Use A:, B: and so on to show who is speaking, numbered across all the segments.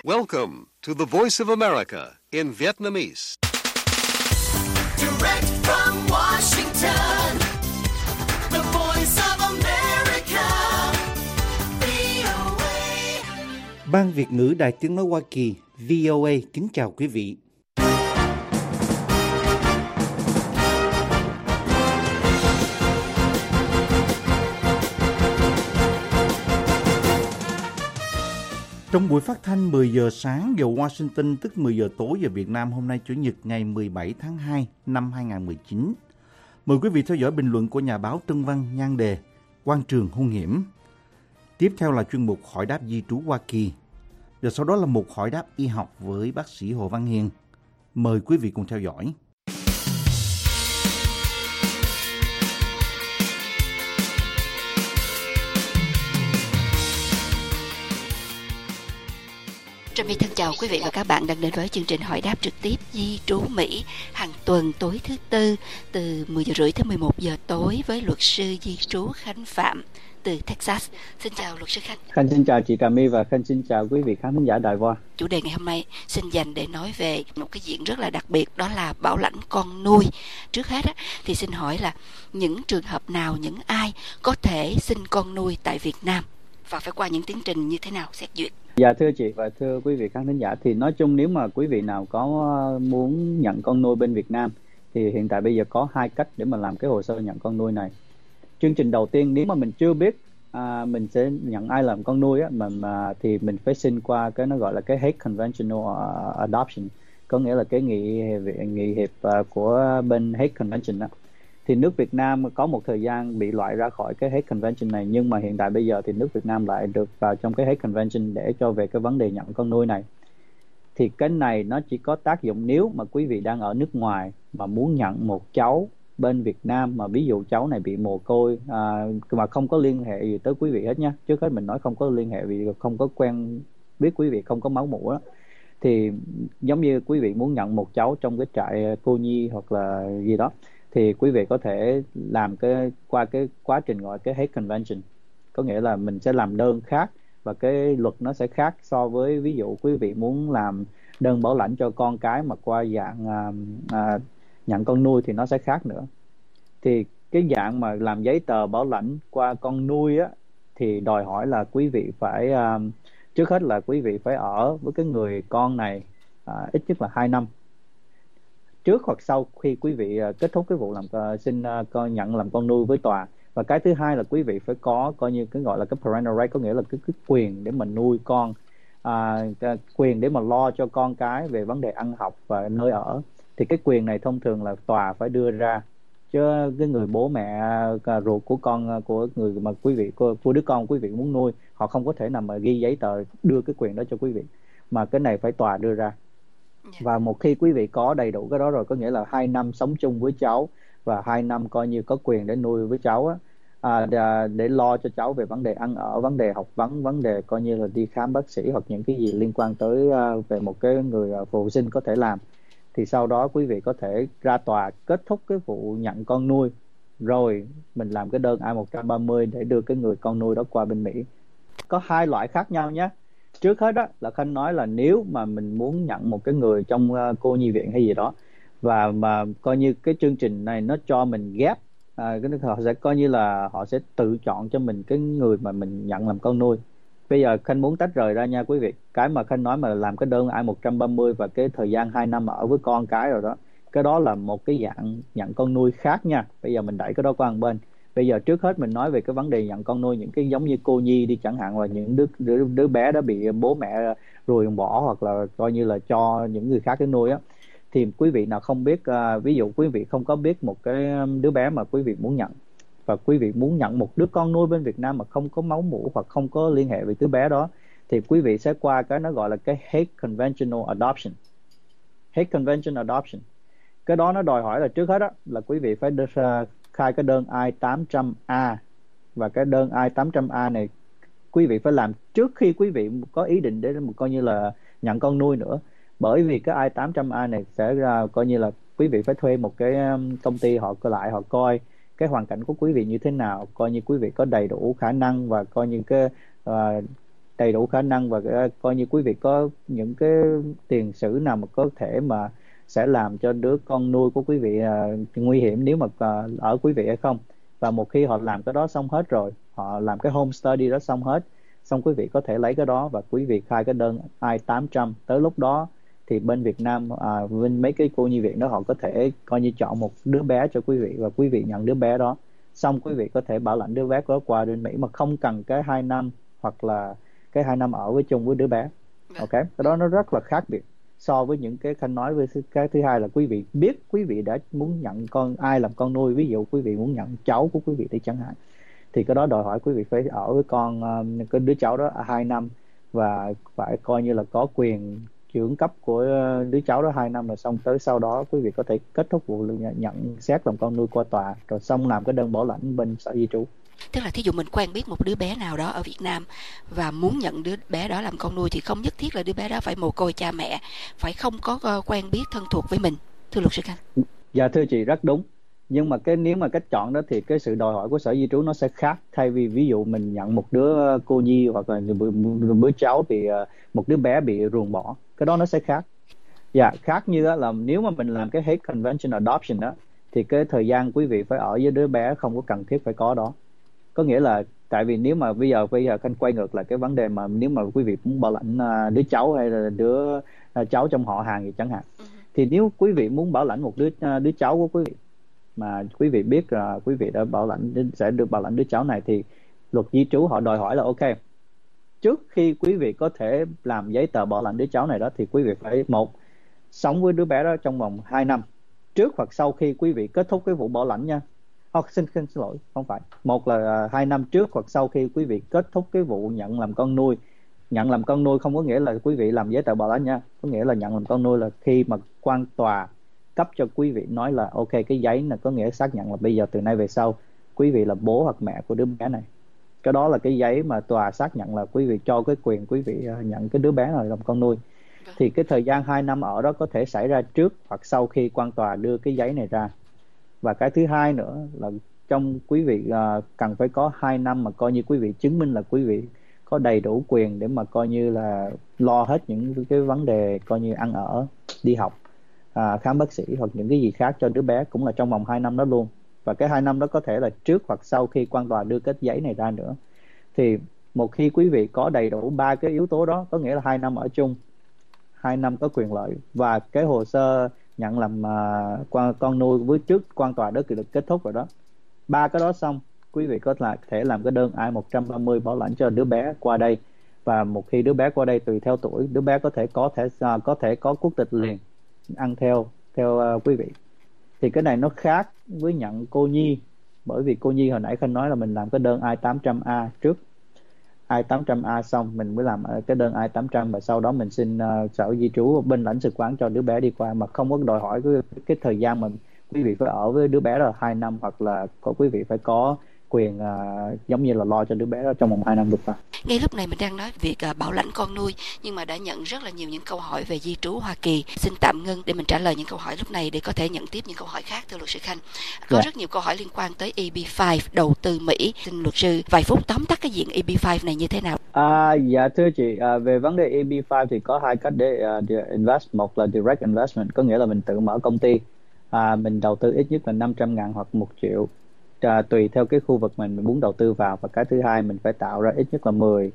A: Welcome to the Voice of America in Vietnamese.
B: Direct from Washington, the Voice of America, VOA.
C: Ban Việt ngữ Đài Tiếng nói Hoa Kỳ, VOA kính chào quý vị. Trong buổi phát thanh 10 giờ sáng giờ Washington, tức 10 giờ tối giờ Việt Nam hôm nay Chủ nhật ngày 17 tháng 2 năm 2019. Mời quý vị theo dõi bình luận của nhà báo Trân Văn nhan đề Quan trường hung hiểm. Tiếp theo là chuyên mục hỏi đáp di trú Hoa Kỳ. Và sau đó là mục hỏi đáp y học với bác sĩ Hồ Văn Hiền. Mời quý vị cùng theo dõi.
D: Trân Vy thân chào quý vị và các bạn đang đến với chương trình hỏi đáp trực tiếp di trú Mỹ hàng tuần tối thứ Tư từ 10 giờ rưỡi tới 11 giờ tối với luật sư di trú Khánh Phạm từ Texas. Xin chào luật sư Khánh.
E: Khánh xin chào chị Trà My và Khánh xin chào quý vị khán thính giả Đài Voa.
D: Chủ đề ngày hôm nay xin dành để nói về một cái diện rất là đặc biệt, đó là bảo lãnh con nuôi. Trước hết thì xin hỏi là những trường hợp nào, những ai có thể xin con nuôi tại Việt Nam và phải qua những tiến trình như thế nào xét duyệt?
E: Dạ thưa chị và thưa quý vị khán thính giả, thì nói chung nếu mà quý vị nào có muốn nhận con nuôi bên Việt Nam thì hiện tại bây giờ có hai cách để mà làm cái hồ sơ nhận con nuôi này. Chương trình đầu tiên, nếu mà mình chưa biết mình sẽ nhận ai làm con nuôi thì mình phải xin qua cái nó gọi là cái Hague Conventional Adoption, có nghĩa là cái nghị hiệp của bên Hague Convention đó. Thì nước Việt Nam có một thời gian bị loại ra khỏi cái Hague Convention này, nhưng mà hiện tại bây giờ thì nước Việt Nam lại được vào trong cái Hague Convention để cho về cái vấn đề nhận con nuôi này. Thì cái này nó chỉ có tác dụng nếu mà quý vị đang ở nước ngoài mà muốn nhận một cháu bên Việt Nam, mà ví dụ cháu này bị mồ côi mà không có liên hệ gì tới quý vị hết nha. Trước hết mình nói không có liên hệ vì không có quen biết quý vị, không có máu mủ đó. Thì giống như quý vị muốn nhận một cháu trong cái trại cô nhi hoặc là gì đó, thì quý vị có thể làm qua cái quá trình gọi cái Hague Convention, có nghĩa là mình sẽ làm đơn khác và cái luật nó sẽ khác so với ví dụ quý vị muốn làm đơn bảo lãnh cho con cái mà qua dạng nhận con nuôi thì nó sẽ khác nữa. Thì cái dạng mà làm giấy tờ bảo lãnh qua con nuôi á thì đòi hỏi là quý vị phải trước hết là quý vị phải ở với cái người con này ít nhất là 2 năm trước hoặc sau khi quý vị kết thúc cái vụ xin nhận làm con nuôi với tòa. Và cái thứ hai là quý vị phải có coi như cái gọi là cái parental right, có nghĩa là cái quyền để mà nuôi con, quyền để mà lo cho con cái về vấn đề ăn học và nơi ở. Thì cái quyền này thông thường là tòa phải đưa ra, chứ cái người bố mẹ ruột của con, của người mà quý vị, của đứa con quý vị muốn nuôi, họ không có thể nào mà ghi giấy tờ đưa cái quyền đó cho quý vị, mà cái này phải tòa đưa ra. Và một khi quý vị có đầy đủ cái đó rồi, có nghĩa là 2 năm sống chung với cháu và 2 năm coi như có quyền để nuôi với cháu để lo cho cháu về vấn đề ăn ở, vấn đề học vấn đề coi như là đi khám bác sĩ hoặc những cái gì liên quan tới về một cái người phụ sinh có thể làm, thì sau đó quý vị có thể ra tòa kết thúc cái vụ nhận con nuôi, rồi mình làm cái đơn I-130 để đưa cái người con nuôi đó qua bên Mỹ. Có hai loại khác nhau nhé. Trước hết đó là Khanh nói là nếu mà mình muốn nhận một cái người trong cô nhi viện hay gì đó, và mà coi như cái chương trình này nó cho mình ghép, họ sẽ coi như là họ sẽ tự chọn cho mình cái người mà mình nhận làm con nuôi. Bây giờ Khanh muốn tách rời ra nha quý vị. Cái mà Khanh nói mà làm cái đơn I-130 và cái thời gian 2 năm ở với con cái rồi đó, cái đó là một cái dạng nhận con nuôi khác nha. Bây giờ mình đẩy cái đó qua một bên. Bây giờ trước hết mình nói về cái vấn đề nhận con nuôi, những cái giống như cô nhi đi chẳng hạn, là những đứa bé đã bị bố mẹ ruồi bỏ hoặc là coi như là cho những người khác cái nuôi á. Thì quý vị nào không biết, ví dụ quý vị không có biết một cái đứa bé mà quý vị muốn nhận, và quý vị muốn nhận một đứa con nuôi bên Việt Nam mà không có máu mủ hoặc không có liên hệ với đứa bé đó, thì quý vị sẽ qua cái nó gọi là cái Hague Conventional Adoption. Hague Conventional Adoption, cái đó nó đòi hỏi là trước hết đó là quý vị phải khai cái đơn I-800A, và cái đơn I-800A này quý vị phải làm trước khi quý vị có ý định để coi như là nhận con nuôi nữa. Bởi vì cái I-800A này sẽ ra coi như là quý vị phải thuê một cái công ty họ coi cái hoàn cảnh của quý vị như thế nào, coi như quý vị có đầy đủ khả năng và coi như cái đầy đủ khả năng và coi như quý vị có những cái tiền sử nào mà có thể mà sẽ làm cho đứa con nuôi của quý vị nguy hiểm nếu mà ở quý vị hay không. Và một khi họ làm cái đó xong hết rồi, họ làm cái home study đó xong hết, xong quý vị có thể lấy cái đó và quý vị khai cái đơn I-800. Tới lúc đó thì bên Việt Nam, bên mấy cái cô nhi viện đó, họ có thể coi như chọn một đứa bé cho quý vị và quý vị nhận đứa bé đó. Xong quý vị có thể bảo lãnh đứa bé đó qua bên Mỹ mà không cần cái 2 năm hoặc là cái 2 năm ở với chung với đứa bé. Ok, cái đó nó rất là khác biệt so với những cái Khanh nói. Với cái thứ hai là quý vị biết quý vị đã muốn nhận ai làm con nuôi. Ví dụ quý vị muốn nhận cháu của quý vị đi chẳng hạn, thì cái đó đòi hỏi quý vị phải ở với cái đứa cháu đó 2 năm và phải coi như là có quyền trưởng cấp của đứa cháu đó 2 năm, rồi xong tới sau đó quý vị có thể kết thúc vụ nhận xét làm con nuôi qua tòa, rồi xong làm cái đơn bảo lãnh bên Sở Di trú.
D: Tức là thí dụ mình quen biết một đứa bé nào đó ở Việt Nam và muốn nhận đứa bé đó làm con nuôi thì không nhất thiết là đứa bé đó phải mồ côi cha mẹ, phải không có quen biết thân thuộc với mình, thưa luật sư Khanh.
E: Dạ thưa chị, rất đúng. Nhưng mà nếu mà cách chọn đó thì cái sự đòi hỏi của Sở Di trú nó sẽ khác. Thay vì ví dụ mình nhận một đứa cô nhi hoặc là một đứa cháu bị một đứa bé bị ruồng bỏ, cái đó nó sẽ khác. Dạ, khác như là nếu mà mình làm cái Hague Convention Adoption đó thì cái thời gian quý vị phải ở với đứa bé không có cần thiết phải có đó. Có nghĩa là tại vì nếu mà bây giờ Khanh quay ngược lại cái vấn đề mà nếu mà quý vị muốn bảo lãnh đứa cháu hay là đứa cháu trong họ hàng gì chẳng hạn, thì nếu quý vị muốn bảo lãnh một đứa cháu của quý vị mà quý vị biết là quý vị đã sẽ được bảo lãnh đứa cháu này, thì luật di trú họ đòi hỏi là ok, trước khi quý vị có thể làm giấy tờ bảo lãnh đứa cháu này đó thì quý vị phải sống với đứa bé đó trong vòng 2 năm trước hoặc sau khi quý vị kết thúc cái vụ bảo lãnh nha. Xin lỗi, không phải. Một là 2 năm trước hoặc sau khi quý vị kết thúc cái vụ nhận làm con nuôi. Nhận làm con nuôi không có nghĩa là quý vị làm giấy tờ bảo lãnh nha. Có nghĩa là nhận làm con nuôi là khi mà quan tòa cấp cho quý vị nói là ok, cái giấy này có nghĩa xác nhận là bây giờ từ nay về sau quý vị là bố hoặc mẹ của đứa bé này. Cái đó là cái giấy mà tòa xác nhận là quý vị cho cái quyền quý vị nhận cái đứa bé này làm con nuôi. Thì cái thời gian 2 năm ở đó có thể xảy ra trước hoặc sau khi quan tòa đưa cái giấy này ra. Và cái thứ hai nữa là trong quý vị cần phải có 2 năm mà coi như quý vị chứng minh là quý vị có đầy đủ quyền để mà coi như là lo hết những cái vấn đề coi như ăn ở, đi học, khám bác sĩ hoặc những cái gì khác cho đứa bé, cũng là trong vòng 2 năm đó luôn. Và cái 2 năm đó có thể là trước hoặc sau khi quan tòa đưa cái giấy này ra nữa. Thì một khi quý vị có đầy đủ 3 cái yếu tố đó, có nghĩa là 2 năm ở chung, 2 năm có quyền lợi và cái hồ sơ nhận làm con nuôi với trước quan tòa đó được kết thúc rồi đó, 3 cái đó xong, quý vị có thể làm cái đơn I-130 bảo lãnh cho đứa bé qua đây. Và một khi đứa bé qua đây, tùy theo tuổi, đứa bé có thể có quốc tịch liền ăn theo quý vị. Thì cái này nó khác với nhận cô nhi, bởi vì cô nhi hồi nãy Khanh nói là mình làm cái đơn I-800A trước, I-800A xong mình mới làm cái đơn I-800 và sau đó mình xin Sở Di trú bên lãnh sự quán cho đứa bé đi qua, mà không có đòi hỏi cái thời gian mà quý vị phải ở với đứa bé là 2 năm hoặc là quý vị phải có quyền giống như là lo cho đứa bé đó trong vòng 2 năm được qua.
D: Ngay lúc này mình đang nói việc bảo lãnh con nuôi, nhưng mà đã nhận rất là nhiều những câu hỏi về di trú Hoa Kỳ. Xin tạm ngưng để mình trả lời những câu hỏi lúc này để có thể nhận tiếp những câu hỏi khác, thưa luật sư Khanh. Có rất nhiều câu hỏi liên quan tới EB-5, đầu tư Mỹ. Xin luật sư vài phút tóm tắt cái diện EB-5 này như thế nào?
E: Dạ thưa chị, về vấn đề EB-5 thì có 2 cách để invest. Một là direct investment, có nghĩa là mình tự mở công ty, mình đầu tư ít nhất là 500.000 hoặc 1 triệu, tùy theo cái khu vực mình muốn đầu tư vào. Và cái thứ hai, mình phải tạo ra ít nhất là 10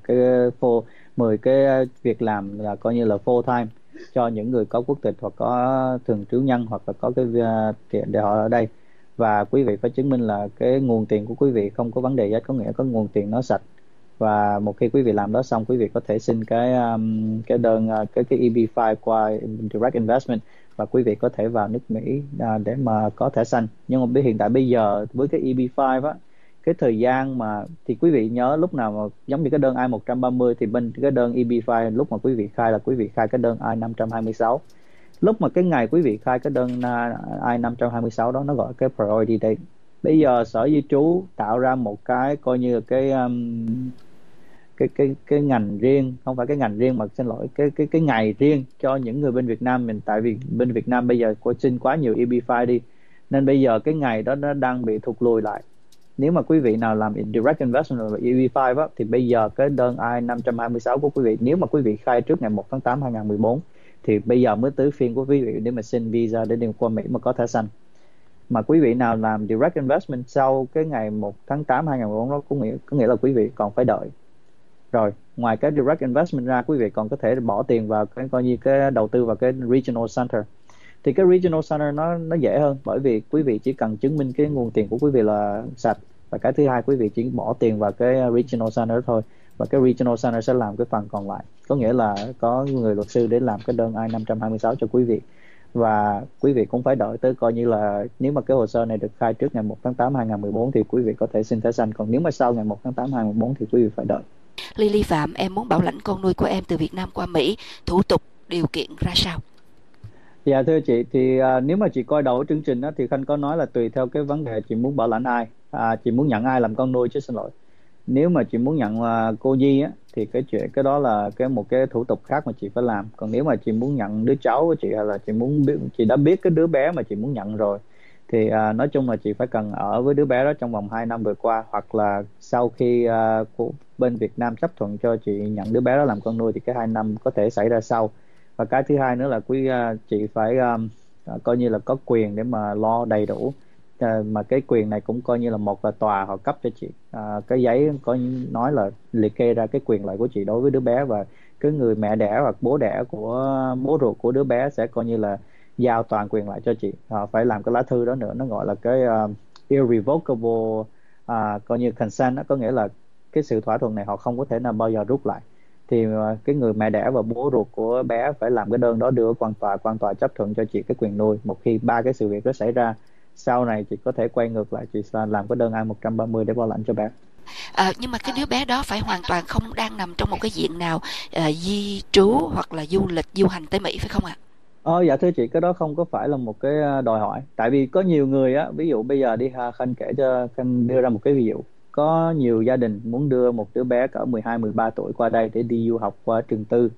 E: cái việc làm là coi như là full time cho những người có quốc tịch hoặc có thường trú nhân hoặc là có cái tiền để họ ở đây. Và quý vị phải chứng minh là cái nguồn tiền của quý vị không có vấn đề gì hết, có nghĩa có nguồn tiền nó sạch. Và một khi quý vị làm đó xong, quý vị có thể xin cái đơn cái EB-5 qua direct investment và quý vị có thể vào nước Mỹ để mà có thẻ xanh. Nhưng mà hiện tại bây giờ với cái EB-5 á, cái thời gian mà thì quý vị nhớ lúc nào mà giống như cái đơn I-130 thì bên cái đơn EB-5 lúc mà quý vị khai là quý vị khai cái đơn I-526. Lúc mà cái ngày quý vị khai cái đơn I-526 đó nó gọi cái priority date. Bây giờ Sở Di trú tạo ra một cái coi như cái ngành riêng, không phải cái ngành riêng mà xin lỗi, cái ngày riêng cho những người bên Việt Nam mình. Tại vì bên Việt Nam bây giờ có xin quá nhiều EB-5 đi, nên bây giờ cái ngày đó nó đang bị thụt lùi lại. Nếu mà quý vị nào làm Direct Investment và EB5 á, thì bây giờ cái đơn I-526 của quý vị, nếu mà quý vị khai trước ngày 1 tháng 8 2014 thì bây giờ mới tới phiên của quý vị để mà xin visa để đi qua Mỹ mà có thẻ xanh. Mà quý vị nào làm Direct Investment sau cái ngày 1 tháng 8 2014 đó có nghĩa là quý vị còn phải đợi. Rồi, ngoài cái Direct Investment ra, quý vị còn có thể bỏ tiền vào cái coi như cái đầu tư vào cái Regional Center. Thì cái Regional Center nó dễ hơn, bởi vì quý vị chỉ cần chứng minh cái nguồn tiền của quý vị là sạch. Và cái thứ hai, quý vị chỉ bỏ tiền vào cái Regional Center thôi. Và cái Regional Center sẽ làm cái phần còn lại. Có nghĩa là có người luật sư để làm cái đơn I-526 cho quý vị. Và quý vị cũng phải đợi tới coi như là nếu mà cái hồ sơ này được khai trước ngày 1 tháng 8 2014 thì quý vị có thể xin thẻ xanh. Còn nếu mà sau ngày 1 tháng 8 2014 thì quý vị phải đợi.
D: Lily Phạm, em muốn bảo lãnh con nuôi của em từ Việt Nam qua Mỹ, thủ tục, điều kiện ra sao?
E: Dạ thưa chị, thì nếu mà chị coi đầu chương trình đó, thì Khanh có nói là tùy theo cái vấn đề chị muốn bảo lãnh ai, chị muốn nhận ai làm con nuôi chứ, xin lỗi. Nếu mà chị muốn nhận cô Nhi á, thì cái đó là một cái thủ tục khác mà chị phải làm. Còn nếu mà chị muốn nhận đứa cháu của chị, hay là chị đã biết cái đứa bé mà chị muốn nhận rồi, thì nói chung là chị phải cần ở với đứa bé đó trong vòng 2 năm vừa qua, hoặc là sau khi bên Việt Nam chấp thuận cho chị nhận đứa bé đó làm con nuôi thì cái 2 năm có thể xảy ra sau. Và cái thứ hai nữa là chị phải coi như là có quyền để mà lo đầy đủ. Mà cái quyền này cũng coi như là một là tòa họ cấp cho chị cái giấy có nói là liệt kê ra cái quyền lợi của chị đối với đứa bé, và cái người mẹ đẻ hoặc bố đẻ của bố ruột của đứa bé sẽ coi như là giao toàn quyền lại cho chị. Họ phải làm cái lá thư đó nữa, nó gọi là cái irrevocable coi như consent đó, có nghĩa là cái sự thỏa thuận này họ không có thể nào bao giờ rút lại. Thì cái người mẹ đẻ và bố ruột của bé phải làm cái đơn đó đưa quan tòa chấp thuận cho chị cái quyền nuôi. Một khi ba cái sự việc đó xảy ra, sau này chị có thể quay ngược lại, chị sẽ làm cái đơn I-130 để bảo lãnh cho bé.
D: Nhưng mà cái đứa bé đó phải hoàn toàn không đang nằm trong một cái diện nào di trú hoặc là du lịch du hành tới Mỹ, phải không ạ?
E: Dạ thưa chị, cái đó không có phải là một cái đòi hỏi. Tại vì có nhiều người á, ví dụ bây giờ đi Khanh kể cho Khanh đưa ra một cái ví dụ. Có nhiều gia đình muốn đưa một đứa bé cỡ 12-13 tuổi qua đây để đi du học qua trường tư.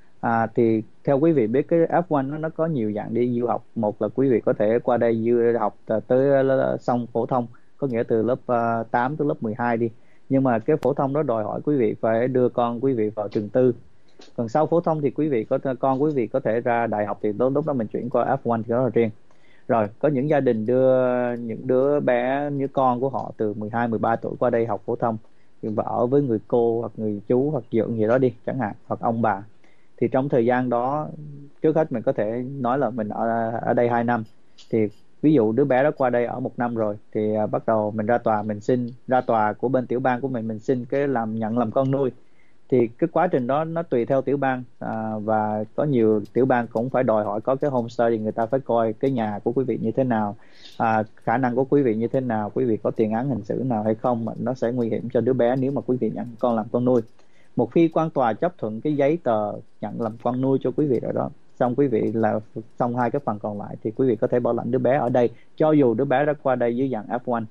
E: Thì theo quý vị biết cái F1 nó có nhiều dạng đi du học. Một là quý vị có thể qua đây du học tới xong phổ thông, có nghĩa từ lớp 8 tới lớp 12 đi. Nhưng mà cái phổ thông đó đòi hỏi quý vị phải đưa con quý vị vào trường tư. Còn sau phổ thông thì con quý vị có thể ra đại học, thì lúc đó mình chuyển qua F1 thì đó là riêng. Rồi có những gia đình đưa những đứa bé như con của họ từ 12-13 tuổi qua đây học phổ thông và ở với người cô hoặc người chú hoặc dượng gì đó đi chẳng hạn, hoặc ông bà. Thì trong thời gian đó, trước hết mình có thể nói là mình ở đây 2 năm. Thì ví dụ đứa bé đó qua đây ở 1 năm rồi, thì bắt đầu mình ra tòa, mình xin ra tòa của bên tiểu bang của mình xin cái nhận làm con nuôi. Thì cái quá trình đó nó tùy theo tiểu bang, và có nhiều tiểu bang cũng phải đòi hỏi có cái homestay, thì người ta phải coi cái nhà của quý vị như thế nào, khả năng của quý vị như thế nào, quý vị có tiền án hình sự nào hay không, mà nó sẽ nguy hiểm cho đứa bé nếu mà quý vị nhận con làm con nuôi. Một khi quan tòa chấp thuận cái giấy tờ nhận làm con nuôi cho quý vị rồi đó, xong quý vị là xong 2 cái phần còn lại, thì quý vị có thể bảo lãnh đứa bé ở đây cho dù đứa bé đã qua đây dưới dạng F1.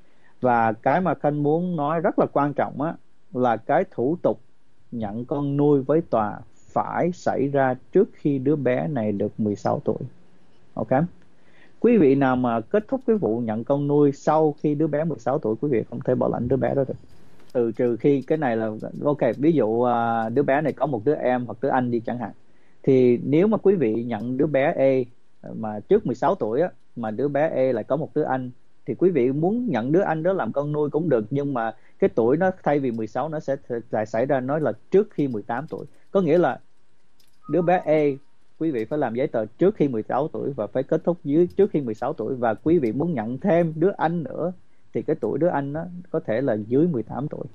E: Và cái mà Khanh muốn nói rất là quan trọng á, là cái thủ tục nhận con nuôi với tòa phải xảy ra trước khi đứa bé này được 16 tuổi. Ok? Quý vị nào mà kết thúc cái vụ nhận con nuôi sau khi đứa bé 16 tuổi, quý vị không thể bảo lãnh đứa bé đó được. Trừ khi cái này là ok, ví dụ đứa bé này có một đứa em hoặc đứa anh đi chẳng hạn. Thì nếu mà quý vị nhận đứa bé A mà trước 16 tuổi á, mà đứa bé A lại có một đứa anh, thì quý vị muốn nhận đứa anh đó làm con nuôi cũng được, nhưng mà cái tuổi nó thay vì 16 nó sẽ lại xảy ra nói là trước khi 18 tuổi. Có nghĩa là đứa bé A quý vị phải làm giấy tờ trước khi 16 tuổi và phải kết thúc trước khi 16 tuổi, và quý vị muốn nhận thêm đứa anh nữa thì cái tuổi đứa anh nó có thể là dưới 18 tuổi.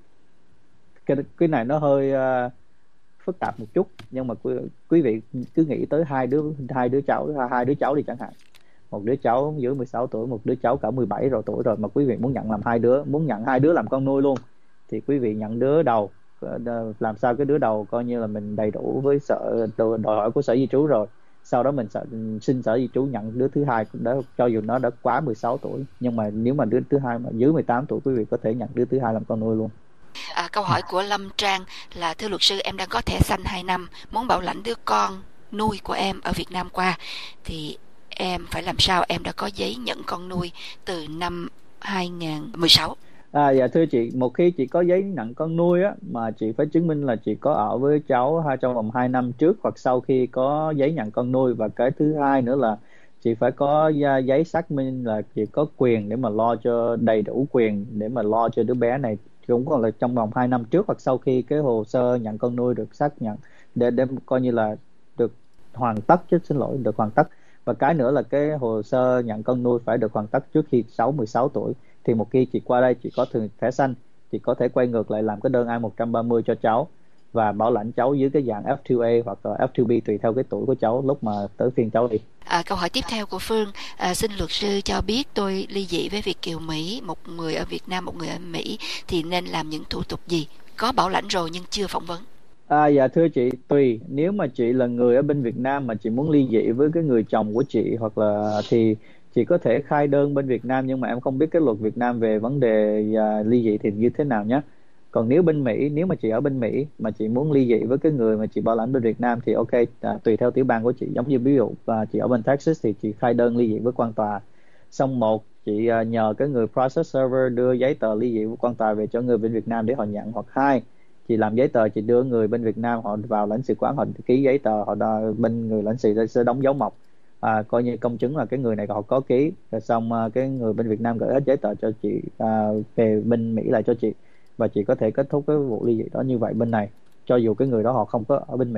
E: Cái này nó hơi phức tạp một chút, nhưng mà quý vị cứ nghĩ tới hai đứa cháu đi chẳng hạn. Một đứa cháu dưới 16 tuổi, một đứa cháu cả 17 tuổi rồi, mà quý vị muốn nhận hai đứa làm con nuôi luôn, thì quý vị nhận đứa đầu, làm sao cái đứa đầu coi như là mình đầy đủ với đòi hỏi của sở di trú rồi. Sau đó mình xin sở di trú nhận đứa thứ hai cũng đã, cho dù nó đã quá 16 tuổi. Nhưng mà nếu mà đứa thứ hai mà dưới 18 tuổi, quý vị có thể nhận đứa thứ hai làm con nuôi luôn.
D: Câu hỏi của Lâm Trang là: thưa luật sư, em đang có thẻ xanh 2 năm, muốn bảo lãnh đứa con nuôi của em ở Việt Nam qua, thì em phải làm sao? Em đã có giấy nhận con nuôi từ năm 2016.
E: Dạ thưa chị, một khi chị có giấy nhận con nuôi á, mà chị phải chứng minh là chị có ở với cháu trong vòng 2 năm trước hoặc sau khi có giấy nhận con nuôi. Và cái thứ hai nữa là chị phải có giấy xác minh là chị có quyền để mà lo cho đầy đủ quyền để mà lo cho đứa bé này, cũng còn là trong vòng 2 năm trước hoặc sau khi cái hồ sơ nhận con nuôi được xác nhận, để coi như là được hoàn tất, chứ xin lỗi, được hoàn tất. Và cái nữa là cái hồ sơ nhận con nuôi phải được hoàn tất trước khi cháu 16 tuổi. Thì một khi chị qua đây, chị có thẻ xanh, chị có thể quay ngược lại làm cái đơn I-130 cho cháu và bảo lãnh cháu dưới cái dạng F2A hoặc là F2B tùy theo cái tuổi của cháu lúc mà tới phiên cháu đi.
D: Câu hỏi tiếp theo của Phương, xin luật sư cho biết tôi ly dị với Việt kiều Mỹ, một người ở Việt Nam, một người ở Mỹ, thì nên làm những thủ tục gì? Có bảo lãnh rồi nhưng chưa phỏng vấn.
E: Dạ thưa chị, tùy. Nếu mà chị là người ở bên Việt Nam mà chị muốn ly dị với cái người chồng của chị hoặc là thì chị có thể khai đơn bên Việt Nam, nhưng mà em không biết cái luật Việt Nam về vấn đề ly dị thì như thế nào nhé. Còn nếu bên Mỹ, nếu mà chị ở bên Mỹ mà chị muốn ly dị với cái người mà chị bảo lãnh bên Việt Nam thì ok, tùy theo tiểu bang của chị. Giống như ví dụ chị ở bên Texas thì chị khai đơn ly dị với quan tòa. Xong một, chị nhờ cái người process server đưa giấy tờ ly dị với quan tòa về cho người bên Việt Nam để họ nhận. Hoặc hai, chị làm giấy tờ, chị đưa người bên Việt Nam họ vào lãnh sự quán, họ ký giấy tờ, bên người lãnh sự sẽ đóng dấu mộc, coi như công chứng là cái người này họ có ký. Rồi xong cái người bên Việt Nam gửi hết giấy tờ cho chị về bên Mỹ lại cho chị, và chị có thể kết thúc cái vụ ly dị đó như vậy bên này, cho dù cái người đó họ không có ở bên Mỹ.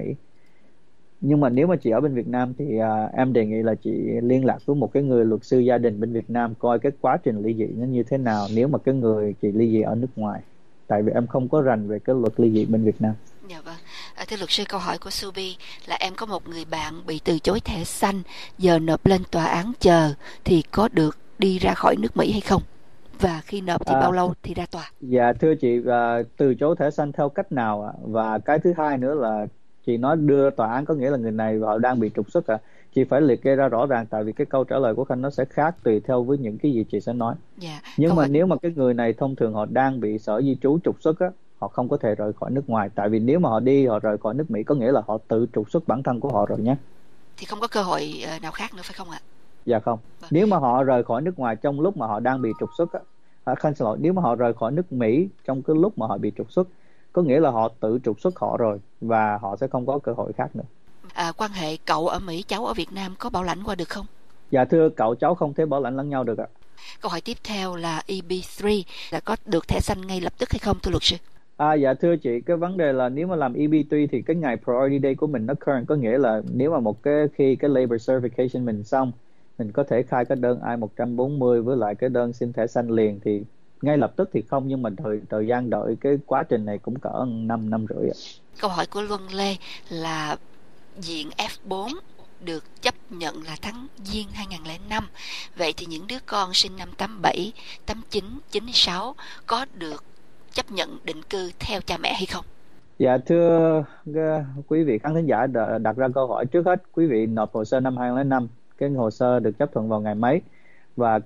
E: Nhưng mà nếu mà chị ở bên Việt Nam thì em đề nghị là chị liên lạc với một cái người luật sư gia đình bên Việt Nam coi cái quá trình ly dị nó như thế nào nếu mà cái người chị ly dị ở nước ngoài. Tại vì em không có rành về cái luật ly dị bên Việt Nam.
D: Dạ vâng. Thưa luật sư, câu hỏi của Subi là em có một người bạn bị từ chối thẻ xanh, giờ nộp lên tòa án chờ thì có được đi ra khỏi nước Mỹ hay không? Và khi nộp thì bao lâu thì ra tòa?
E: Dạ thưa chị, từ chối thẻ xanh theo cách nào ạ? Và cái thứ hai nữa là chị nói đưa tòa án có nghĩa là người này họ đang bị trục xuất ạ? Chị phải liệt kê ra rõ ràng, tại vì cái câu trả lời của Khanh nó sẽ khác tùy theo với những cái gì chị sẽ nói.
D: Dạ.
E: Nhưng mà nếu mà cái người này thông thường họ đang bị sở di trú trục xuất á, họ không có thể rời khỏi nước ngoài. Tại vì nếu mà họ rời khỏi nước Mỹ có nghĩa là họ tự trục xuất bản thân của họ rồi nhé.
D: Thì không có cơ hội nào khác nữa phải không ạ?
E: Dạ không. Nếu mà họ rời khỏi nước ngoài trong lúc mà họ đang bị trục xuất á, xin lỗi, nếu mà họ rời khỏi nước Mỹ trong cái lúc mà họ bị trục xuất, có nghĩa là họ tự trục xuất họ rồi và họ sẽ không có cơ hội khác nữa.
D: Quan hệ cậu ở Mỹ, cháu ở Việt Nam có bảo lãnh qua được không?
E: Dạ thưa, cậu cháu không thể bảo lãnh lẫn nhau được ạ.
D: Câu hỏi tiếp theo là EB3 là có được thẻ xanh ngay lập tức hay không thưa luật sư?
E: Dạ thưa chị, cái vấn đề là nếu mà làm EB3 thì cái ngày priority day của mình nó current, có nghĩa là nếu mà khi cái labor certification mình xong, mình có thể khai cái đơn I-140 với lại cái đơn xin thẻ xanh liền thì ngay lập tức thì không, nhưng mà thời gian đợi cái quá trình này cũng cỡ 5 năm rưỡi ạ.
D: Câu hỏi của Luân Lê là diện F4 được chấp nhận là tháng Giêng 2005. Vậy thì những đứa con sinh năm 87, 89, 96 có được chấp nhận định cư theo cha mẹ hay không?
E: Dạ thưa quý vị khán thính giả đặt ra câu hỏi, trước hết quý vị nộp hồ sơ năm 2005, cái hồ sơ được chấp thuận vào ngày mấy, và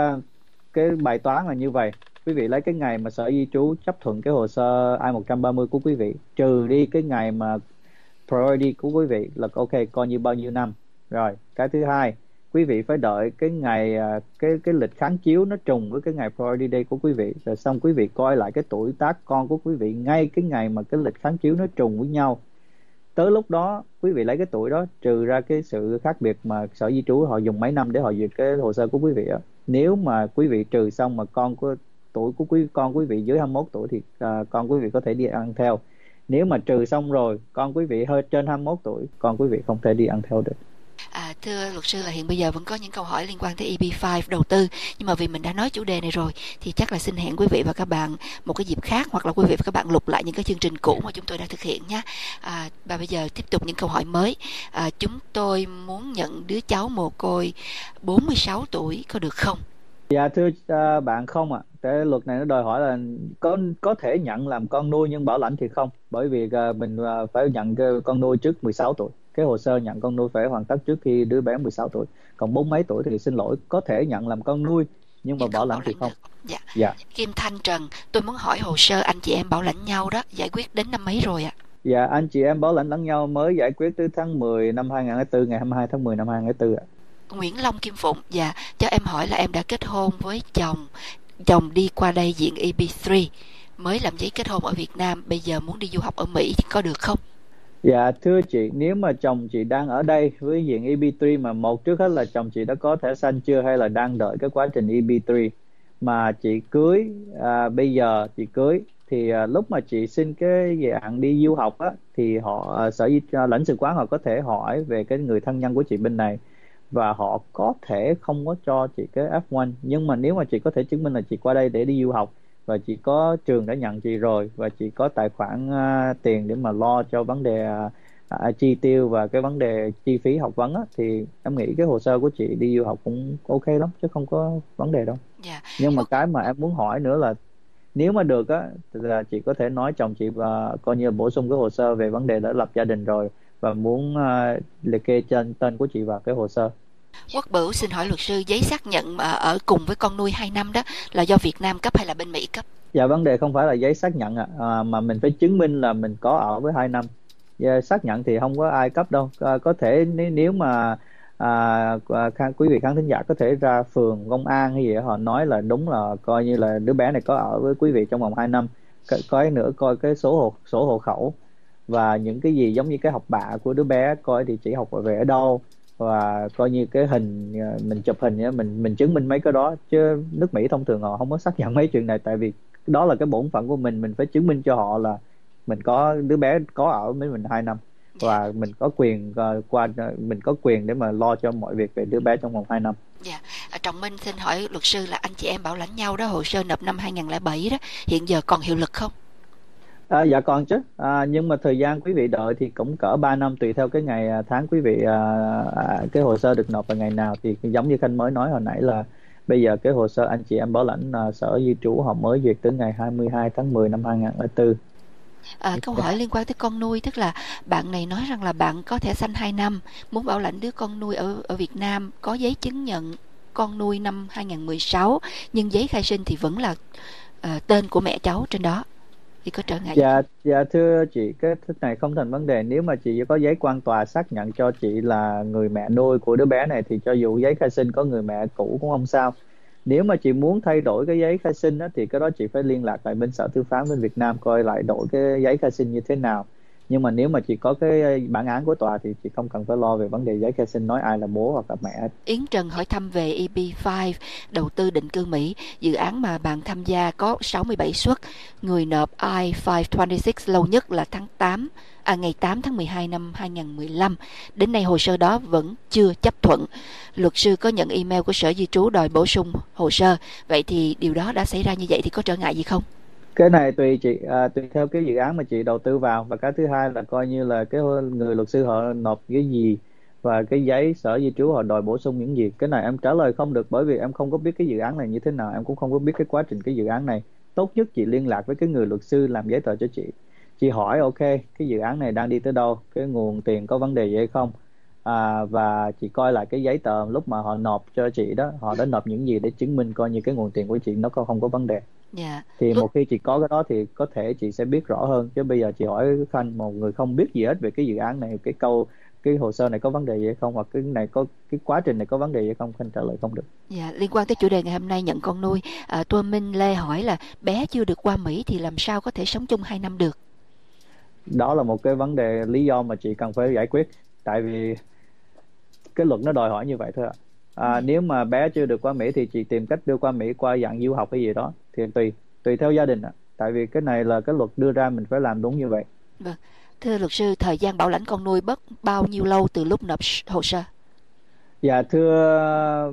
E: cái bài toán là như vậy. Quý vị lấy cái ngày mà sở di trú chấp thuận cái hồ sơ I-130 của quý vị, trừ đi cái ngày mà priority của quý vị là ok, coi như bao nhiêu năm. Rồi, cái thứ hai, quý vị phải đợi cái ngày cái lịch kháng chiếu nó trùng với cái ngày priority day của quý vị, rồi xong quý vị coi lại cái tuổi tác con của quý vị ngay cái ngày mà cái lịch kháng chiếu nó trùng với nhau. Tới lúc đó quý vị lấy cái tuổi đó trừ ra cái sự khác biệt mà sở di trú họ dùng mấy năm để họ duyệt cái hồ sơ của quý vị á. Nếu mà quý vị trừ xong mà tuổi của con quý vị dưới 21 tuổi thì con quý vị có thể đi ăn theo. Nếu mà trừ xong rồi con quý vị hơi trên 21 tuổi, con quý vị không thể đi ăn theo được.
D: Thưa luật sư, là hiện bây giờ vẫn có những câu hỏi liên quan tới EB5 đầu tư, nhưng mà vì mình đã nói chủ đề này rồi thì chắc là xin hẹn quý vị và các bạn một cái dịp khác, hoặc là quý vị và các bạn lục lại những cái chương trình cũ mà chúng tôi đã thực hiện nhé. Và bây giờ tiếp tục những câu hỏi mới. Chúng tôi muốn nhận đứa cháu mồ côi 46 tuổi có được không?
E: Dạ thưa bạn, không ạ. Cái luật này nó đòi hỏi là có thể nhận làm con nuôi nhưng bảo lãnh thì không, bởi vì mình phải nhận cái con nuôi trước 16 tuổi. Cái hồ sơ nhận con nuôi phải hoàn tất trước khi đứa bé 16 tuổi. Còn 40 mấy tuổi thì xin lỗi, có thể nhận làm con nuôi nhưng mà bảo lãnh thì không.
D: Dạ. Kim Thanh Trần, tôi muốn hỏi hồ sơ anh chị em bảo lãnh nhau đó giải quyết đến năm mấy rồi ạ?
E: Dạ, anh chị em bảo lãnh lẫn nhau mới giải quyết tới tháng 10 năm 2004, ngày 22 tháng 10 năm 2004 ạ.
D: Nguyễn Long Kim Phụng, dạ, cho em hỏi là em đã kết hôn với chồng chồng đi qua đây diện EB3 mới làm giấy kết hôn ở Việt Nam, bây giờ muốn đi du học ở Mỹ thì có được không?
E: Dạ thưa chị, nếu mà chồng chị đang ở đây với diện EB3 mà một trước hết là chồng chị đã có thẻ xanh chưa hay là đang đợi cái quá trình EB3 mà chị cưới, bây giờ chị cưới thì lúc mà chị xin cái dạng đi du học á thì họ lãnh sự quán họ có thể hỏi về cái người thân nhân của chị bên này và họ có thể không có cho chị cái F1, nhưng mà nếu mà chị có thể chứng minh là chị qua đây để đi du học và chị có trường đã nhận chị rồi và chị có tài khoản tiền để mà lo cho vấn đề chi tiêu và cái vấn đề chi phí học vấn á, thì em nghĩ cái hồ sơ của chị đi du học cũng ok lắm chứ không có vấn đề đâu.
D: Dạ.
E: Nhưng mà cái mà em muốn hỏi nữa là nếu mà được á là chị có thể nói chồng chị và coi như là bổ sung cái hồ sơ về vấn đề đã lập gia đình rồi và muốn liệt kê trên tên của chị vào cái hồ sơ.
D: Quốc Bửu xin hỏi luật sư, giấy xác nhận ở cùng với con nuôi 2 năm đó là do Việt Nam cấp hay là bên Mỹ cấp?
E: Dạ vấn đề không phải là giấy xác nhận mà mình phải chứng minh là mình có ở với 2 năm. Xác nhận thì không có ai cấp đâu. Có thể nếu mà quý vị khán thính giả có thể ra phường công an hay gì đó, họ nói là đúng là coi như là đứa bé này có ở với quý vị trong vòng 2 năm. Coi nữa coi cái sổ hộ khẩu và những cái gì giống như cái học bạ của đứa bé, coi địa chỉ học về ở đâu và coi như cái hình mình chụp hình á, mình chứng minh mấy cái đó. Chứ nước Mỹ thông thường họ không có xác nhận mấy chuyện này, tại vì đó là cái bổn phận của mình phải chứng minh cho họ là mình có đứa bé có ở với mình 2 năm và mình có quyền mình có quyền để mà lo cho mọi việc về đứa bé trong vòng 2 năm.
D: Dạ. Trọng Minh xin hỏi luật sư là anh chị em bảo lãnh nhau đó, hồ sơ nộp năm 2007 đó, hiện giờ còn hiệu lực không?
E: Dạ còn chứ, nhưng mà thời gian quý vị đợi thì cũng cỡ 3 năm tùy theo cái ngày tháng quý vị cái hồ sơ được nộp vào ngày nào. Thì giống như Khanh mới nói hồi nãy là bây giờ cái hồ sơ anh chị em bảo lãnh sở di trú họ mới duyệt tới ngày 22 tháng 10 năm 2004.
D: Câu hỏi liên quan tới con nuôi, tức là bạn này nói rằng là bạn có thẻ xanh 2 năm, muốn bảo lãnh đứa con nuôi ở Việt Nam, có giấy chứng nhận con nuôi năm 2016 nhưng giấy khai sinh thì vẫn là tên của mẹ cháu trên đó, thì có trở ngại?
E: Dạ thưa chị, cái này không thành vấn đề. Nếu mà chị có giấy quan tòa xác nhận cho chị là người mẹ nuôi của đứa bé này thì cho dù giấy khai sinh có người mẹ cũ cũng không sao. Nếu mà chị muốn thay đổi cái giấy khai sinh đó, thì cái đó chị phải liên lạc lại bên Sở Tư pháp bên Việt Nam coi lại đổi cái giấy khai sinh như thế nào. Nhưng mà nếu mà chị có cái bản án của tòa thì chị không cần phải lo về vấn đề giấy khai sinh nói ai là bố hoặc là mẹ.
D: Yến Trần hỏi thăm về EB5 đầu tư định cư Mỹ, dự án mà bạn tham gia có 67 suất, người nộp I-526 lâu nhất là ngày 8 tháng 12 năm 2015. Đến nay hồ sơ đó vẫn chưa chấp thuận. Luật sư có nhận email của Sở Di trú đòi bổ sung hồ sơ. Vậy thì điều đó đã xảy ra như vậy thì có trở ngại gì không?
E: Cái này tùy chị, tùy theo cái dự án mà chị đầu tư vào, và cái thứ hai là coi như là cái người luật sư họ nộp cái gì và cái giấy Sở Di trú họ đòi bổ sung những gì. Cái này em trả lời không được bởi vì em không có biết cái dự án này như thế nào, em cũng không có biết cái quá trình cái dự án này. Tốt nhất chị liên lạc với cái người luật sư làm giấy tờ cho chị hỏi ok cái dự án này đang đi tới đâu, cái nguồn tiền có vấn đề gì hay không, và chị coi lại cái giấy tờ lúc mà họ nộp cho chị đó, họ đã nộp những gì để chứng minh coi như cái nguồn tiền của chị nó không có vấn đề. Thì một khi chị có cái đó thì có thể chị sẽ biết rõ hơn. Chứ bây giờ chị hỏi Khanh, một người không biết gì hết về cái dự án này, cái hồ sơ này có vấn đề gì hay không, hoặc cái quá trình này có vấn đề gì hay không, Khanh trả lời không được.
D: Liên quan tới chủ đề ngày hôm nay nhận con nuôi, Tô Minh Lê hỏi là bé chưa được qua Mỹ thì làm sao có thể sống chung 2 năm được?
E: Đó là một cái vấn đề lý do mà chị cần phải giải quyết, tại vì cái luật nó đòi hỏi như vậy thôi ạ. Nếu mà bé chưa được qua Mỹ thì chị tìm cách đưa qua Mỹ qua dạng du học hay gì đó thì tùy theo gia đình ạ. Tại vì cái này là cái luật đưa ra, mình phải làm đúng như vậy.
D: Vâng. Thưa luật sư, thời gian bảo lãnh con nuôi mất bao nhiêu lâu từ lúc nộp hồ sơ?
E: Dạ thưa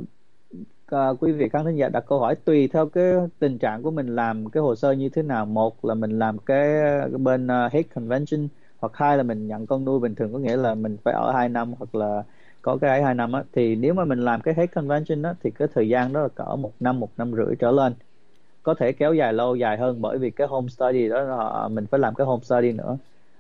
E: quý vị khán thính giả đặt câu hỏi tùy theo cái tình trạng của mình làm cái hồ sơ như thế nào. Một là mình làm cái bên Hague Convention, hoặc hai là mình nhận con nuôi bình thường, có nghĩa là mình phải ở 2 năm hoặc là có cái ấy 2 năm á. Thì nếu mà mình làm cái Hague Convention á thì cái thời gian đó là cỡ 1 năm, 1 năm rưỡi trở lên, có thể kéo dài lâu dài hơn bởi vì cái home study đó mình phải làm cái home study nữa.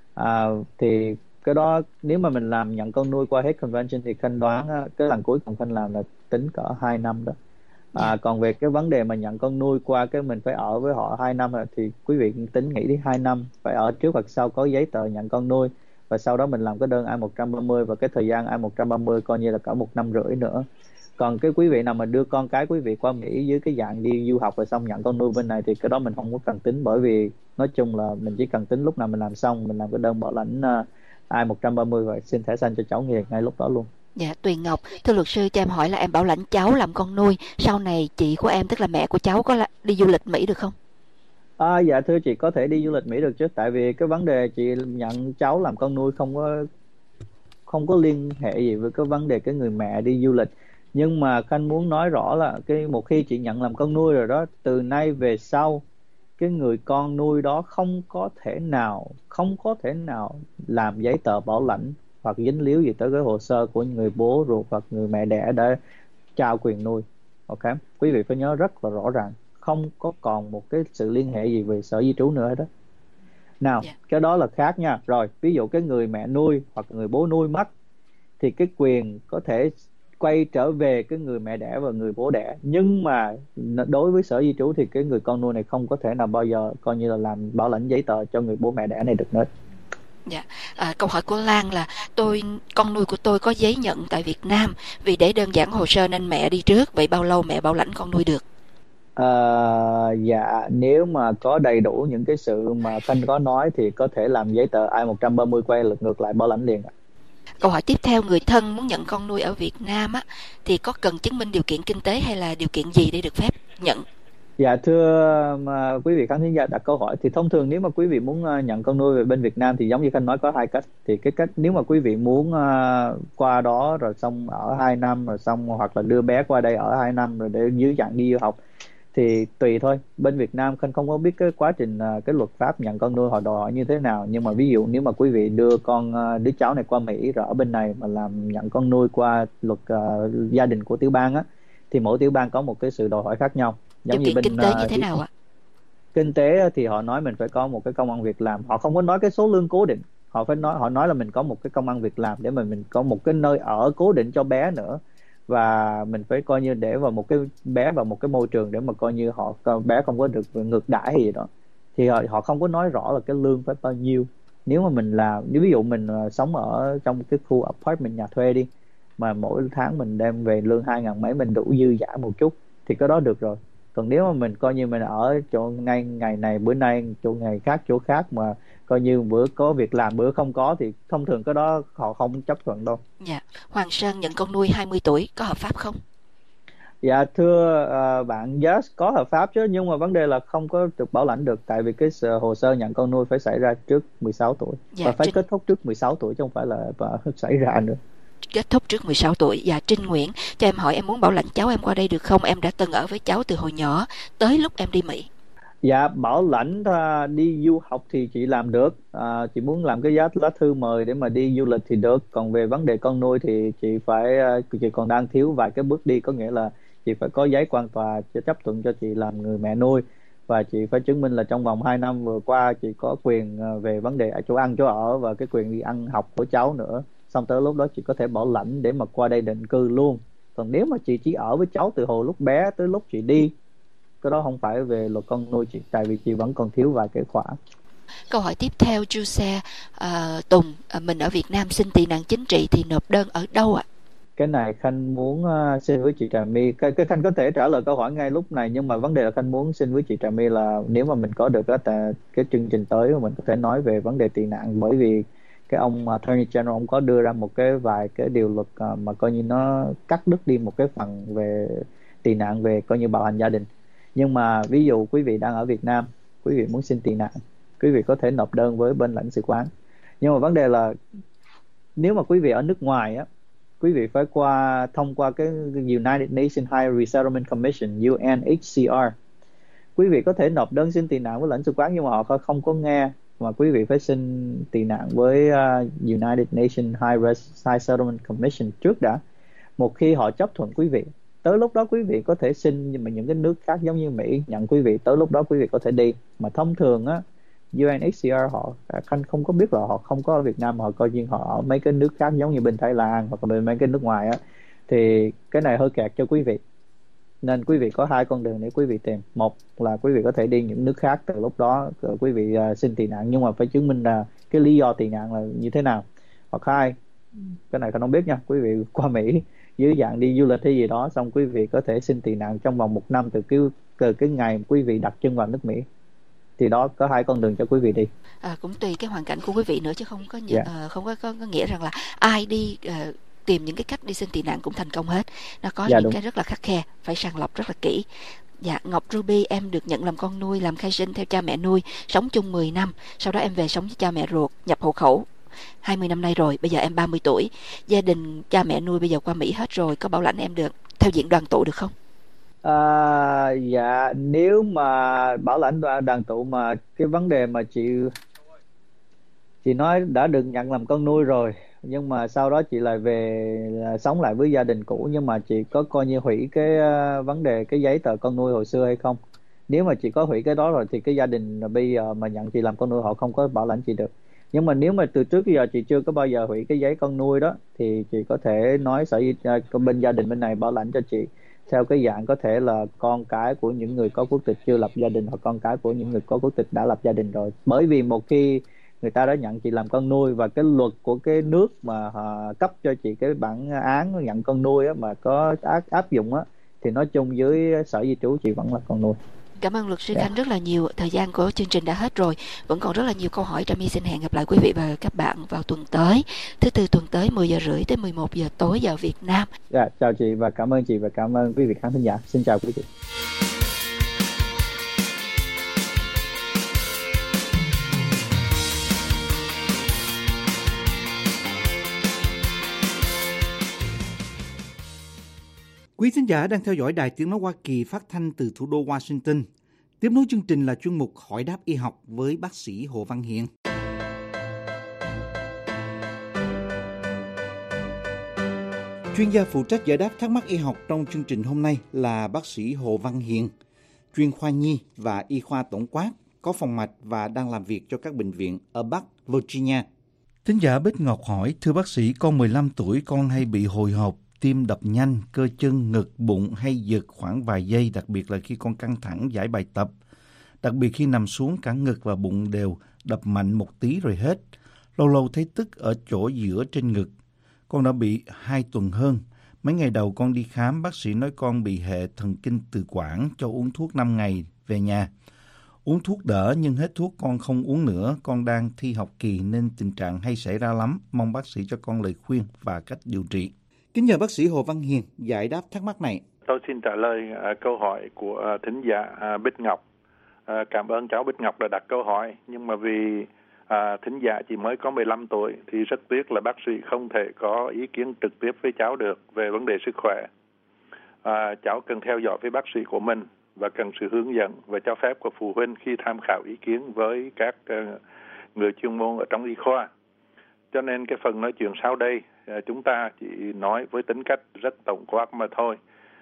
E: Thì cái đó nếu mà mình làm nhận con nuôi qua Hague Convention thì Khanh đoán cái lần cuối cùng Khanh làm là tính cỡ 2 năm đó. Còn về cái vấn đề mà nhận con nuôi qua cái mình phải ở với họ 2 năm thì quý vị tính nghĩ đi, 2 năm phải ở trước hoặc sau có giấy tờ nhận con nuôi, và sau đó mình làm cái đơn I-130, và cái thời gian I-130 coi như là cả 1 năm rưỡi nữa. Còn cái quý vị nào mà đưa con cái quý vị qua Mỹ dưới cái dạng đi du học rồi xong nhận con nuôi bên này thì cái đó mình không có cần tính, bởi vì nói chung là mình chỉ cần tính lúc nào mình làm xong, mình làm cái đơn bảo lãnh I-130 và xin thẻ xanh cho cháu ngay lúc đó luôn.
D: Dạ, Tuyền Ngọc, thưa luật sư, cho em hỏi là em bảo lãnh cháu làm con nuôi, sau này chị của em tức là mẹ của cháu có đi du lịch Mỹ được không?
E: Dạ thưa chị, có thể đi du lịch Mỹ được chứ, tại vì cái vấn đề chị nhận cháu làm con nuôi không có liên hệ gì với cái vấn đề cái người mẹ đi du lịch. Nhưng mà Khanh muốn nói rõ là một khi chị nhận làm con nuôi rồi đó, từ nay về sau cái người con nuôi đó không có thể nào làm giấy tờ bảo lãnh hoặc dính líu gì tới cái hồ sơ của người bố ruột hoặc người mẹ đẻ đã trao quyền nuôi. Ok, quý vị phải nhớ rất là rõ ràng, không có còn một cái sự liên hệ gì về sở di trú nữa hết đó. Nào, cái đó là khác nha. Rồi, ví dụ cái người mẹ nuôi hoặc người bố nuôi mất thì cái quyền có thể quay trở về cái người mẹ đẻ và người bố đẻ, nhưng mà đối với sở di trú thì cái người con nuôi này không có thể nào bao giờ coi như là làm bảo lãnh giấy tờ cho người bố mẹ đẻ này được nữa.
D: Dạ, câu hỏi của Lan là con nuôi của tôi có giấy nhận tại Việt Nam, vì để đơn giản hồ sơ nên mẹ đi trước, vậy bao lâu mẹ bảo lãnh con nuôi được?
E: Dạ, nếu mà có đầy đủ những cái sự mà Khanh có nói thì có thể làm giấy tờ I-130 quay ngược lại bảo lãnh liền.
D: Câu hỏi tiếp theo, người thân muốn nhận con nuôi ở Việt Nam á, thì có cần chứng minh điều kiện kinh tế hay là điều kiện gì để được phép nhận?
E: Dạ thưa quý vị khán thính giả đặt câu hỏi, thì thông thường nếu mà quý vị muốn nhận con nuôi về bên Việt Nam thì giống như Khanh nói có hai cách. Thì cái cách nếu mà quý vị muốn qua đó rồi xong ở 2 năm rồi xong, hoặc là đưa bé qua đây ở 2 năm rồi để dưới dạng đi du học thì tùy thôi. Bên Việt Nam Khanh không có biết cái quá trình cái luật pháp nhận con nuôi họ đòi hỏi như thế nào, nhưng mà ví dụ nếu mà quý vị đưa đứa cháu này qua Mỹ rồi ở bên này mà làm nhận con nuôi qua luật gia đình của tiểu bang á, thì mỗi tiểu bang có một cái sự đòi hỏi khác nhau.
D: Giống điều kiện kinh tế như thế nào ạ?
E: Kinh tế thì họ nói mình phải có một cái công ăn việc làm. Họ không có nói cái số lương cố định, họ nói là mình có một cái công ăn việc làm để mà mình có một cái nơi ở cố định cho bé nữa, và mình phải coi như để vào một cái bé vào một cái môi trường để mà coi như bé không có được ngược đãi gì đó. Thì họ không có nói rõ là cái lương phải bao nhiêu. Nếu mà mình ví dụ mình sống ở trong cái khu apartment nhà thuê đi, mà mỗi tháng mình đem về lương 2.000 mấy, mình đủ dư dả một chút thì cái đó được rồi. Còn nếu mà mình coi như mình ở chỗ ngay ngày này bữa nay, ngày khác chỗ khác, mà coi như bữa có việc làm bữa không có, thì thông thường cái đó họ không chấp thuận đâu.
D: Dạ. Hoàng Sơn nhận con nuôi 20 tuổi có hợp pháp không?
E: Dạ thưa bạn, yes, có hợp pháp chứ, nhưng mà vấn đề là không có được bảo lãnh được, tại vì cái hồ sơ nhận con nuôi phải xảy ra trước 16 tuổi và phải kết thúc trước 16 tuổi chứ không phải là xảy ra nữa.
D: Kết thúc trước 16 tuổi. Dạ, Trinh Nguyễn, cho em hỏi em muốn bảo lãnh cháu em qua đây được không? Em đã từng ở với cháu từ hồi nhỏ tới lúc em đi Mỹ.
E: Dạ, bảo lãnh đi du học thì chị làm được. Chị muốn làm cái lá thư mời để mà đi du lịch thì được. Còn về vấn đề con nuôi thì chị còn đang thiếu vài cái bước đi, có nghĩa là chị phải có giấy quan tòa chấp thuận cho chị làm người mẹ nuôi, và chị phải chứng minh là trong vòng 2 năm vừa qua chị có quyền về vấn đề chỗ ăn chỗ ở và cái quyền đi ăn học của cháu nữa. Xong tới lúc đó chị có thể bảo lãnh để mà qua đây định cư luôn. Còn nếu mà chị chỉ ở với cháu từ hồi lúc bé tới lúc chị đi, cái đó không phải về luật con nuôi chị, tại vì chị vẫn còn thiếu vài cái khoản.
D: Câu hỏi tiếp theo, Juse Tùng, mình ở Việt Nam xin tị nạn chính trị thì nộp đơn ở đâu ạ?
E: Cái này Khanh muốn xin với chị Trà My. Cái Khanh có thể trả lời câu hỏi ngay lúc này, nhưng mà vấn đề là Khanh muốn xin với chị Trà My là nếu mà mình có được cái chương trình tới mình có thể nói về vấn đề tị nạn, bởi vì cái ông Attorney General ông có đưa ra vài cái điều luật mà coi như nó cắt đứt đi một cái phần về tị nạn, về coi như bạo hành gia đình. Nhưng mà ví dụ quý vị đang ở Việt Nam, quý vị muốn xin tị nạn, quý vị có thể nộp đơn với bên lãnh sự quán. Nhưng mà vấn đề là nếu mà quý vị ở nước ngoài á, quý vị phải thông qua cái United Nations High Resettlement Commission UNHCR. Quý vị có thể nộp đơn xin tị nạn với lãnh sự quán, nhưng mà họ không có nghe, mà quý vị phải xin tị nạn với United Nations High Settlement Commission trước đã. Một khi họ chấp thuận quý vị, tới lúc đó quý vị có thể xin, nhưng mà những cái nước khác giống như Mỹ nhận quý vị, tới lúc đó quý vị có thể đi. Mà thông thường á, UNHCR Khanh không có biết là họ không có ở Việt Nam, họ coi như họ ở mấy cái nước khác giống như bên Thái Lan hoặc là bên mấy cái nước ngoài á, thì cái này hơi kẹt cho quý vị. Nên quý vị có hai con đường để quý vị tìm. Một là quý vị có thể đi những nước khác, từ lúc đó quý vị xin tị nạn, nhưng mà phải chứng minh là cái lý do tị nạn là như thế nào. Hoặc hai, cái này không biết nha, quý vị qua Mỹ dưới dạng đi du lịch hay gì đó, xong quý vị có thể xin tị nạn trong vòng 1 năm từ cái ngày quý vị đặt chân vào nước Mỹ. Thì đó, có hai con đường cho quý vị đi.
D: Cũng tùy cái hoàn cảnh của quý vị nữa, chứ không có không có nghĩa rằng là ai đi tìm những cái cách đi xin tị nạn cũng thành công hết. Nó có những
E: đúng.
D: cái rất là khắt khe, phải sàng lọc rất là kỹ. Dạ, Ngọc Ruby, em được nhận làm con nuôi, làm khai sinh theo cha mẹ nuôi, sống chung 10 năm. Sau đó em về sống với cha mẹ ruột, nhập hộ khẩu 20 năm nay rồi. Bây giờ em 30 tuổi. Gia đình cha mẹ nuôi bây giờ qua Mỹ hết rồi. Có bảo lãnh em được theo diện đoàn tụ được không?
E: Dạ, nếu mà bảo lãnh đoàn tụ mà cái vấn đề mà chị nói đã được nhận làm con nuôi rồi, nhưng mà sau đó chị lại về sống lại với gia đình cũ, nhưng mà chị có coi như hủy cái vấn đề cái giấy tờ con nuôi hồi xưa hay không? Nếu mà chị có hủy cái đó rồi thì cái gia đình bây giờ mà nhận chị làm con nuôi họ không có bảo lãnh chị được. Nhưng mà nếu mà từ trước giờ chị chưa có bao giờ hủy cái giấy con nuôi đó thì chị có thể nói bên gia đình bên này bảo lãnh cho chị theo cái dạng có thể là con cái của những người có quốc tịch chưa lập gia đình, hoặc con cái của những người có quốc tịch đã lập gia đình rồi. Bởi vì một khi người ta đã nhận chị làm con nuôi và cái luật của cái nước mà họ cấp cho chị cái bản án nhận con nuôi á, mà có áp dụng á, thì nói chung dưới sở di trú chị vẫn là con nuôi.
D: Cảm ơn luật sư Khanh rất là nhiều. Thời gian của chương trình đã hết rồi, vẫn còn rất là nhiều câu hỏi. Trà My xin hẹn gặp lại quý vị và các bạn vào tuần tới, thứ Tư tuần tới 10 giờ rưỡi tới 11 giờ tối giờ Việt Nam.
E: Dạ, chào chị và cảm ơn chị và cảm ơn quý vị khán thính giả. Xin chào quý vị.
C: Quý thính giả đang theo dõi Đài Tiếng nói Hoa Kỳ phát thanh từ thủ đô Washington. Tiếp nối chương trình là chuyên mục Hỏi đáp y học với bác sĩ Hồ Văn Hiền. Chuyên gia phụ trách giải đáp thắc mắc y học trong chương trình hôm nay là bác sĩ Hồ Văn Hiền, chuyên khoa nhi và y khoa tổng quát, có phòng mạch và đang làm việc cho các bệnh viện ở Bắc Virginia. Thính giả Bích Ngọc hỏi, thưa bác sĩ, con 15 tuổi con hay bị hồi hộp, tim đập nhanh, cơ chân, ngực, bụng hay giật khoảng vài giây, đặc biệt là khi con căng thẳng giải bài tập. Đặc biệt khi nằm xuống cả ngực và bụng đều đập mạnh một tí rồi hết. Lâu lâu thấy tức ở chỗ giữa trên ngực. Con đã bị 2 tuần hơn. Mấy ngày đầu con đi khám, bác sĩ nói con bị hệ thần kinh tự quản, cho uống thuốc 5 ngày, về nhà. Uống thuốc đỡ nhưng hết thuốc con không uống nữa. Con đang thi học kỳ nên tình trạng hay xảy ra lắm. Mong bác sĩ cho con lời khuyên và cách điều trị. Kính nhờ bác sĩ Hồ Văn Hiền giải đáp thắc mắc này.
F: Tôi xin trả lời câu hỏi của thính giả Bích Ngọc. Cảm ơn cháu Bích Ngọc đã đặt câu hỏi, nhưng mà vì thính giả chỉ mới có 15 tuổi thì rất tiếc là bác sĩ không thể có ý kiến trực tiếp với cháu được về vấn đề sức khỏe. Cháu cần theo dõi với bác sĩ của mình và cần sự hướng dẫn và cho phép của phụ huynh khi tham khảo ý kiến với các người chuyên môn ở trong y khoa. Cho nên cái phần nói chuyện sau đây chúng ta chỉ nói với tính cách rất tổng quát mà thôi,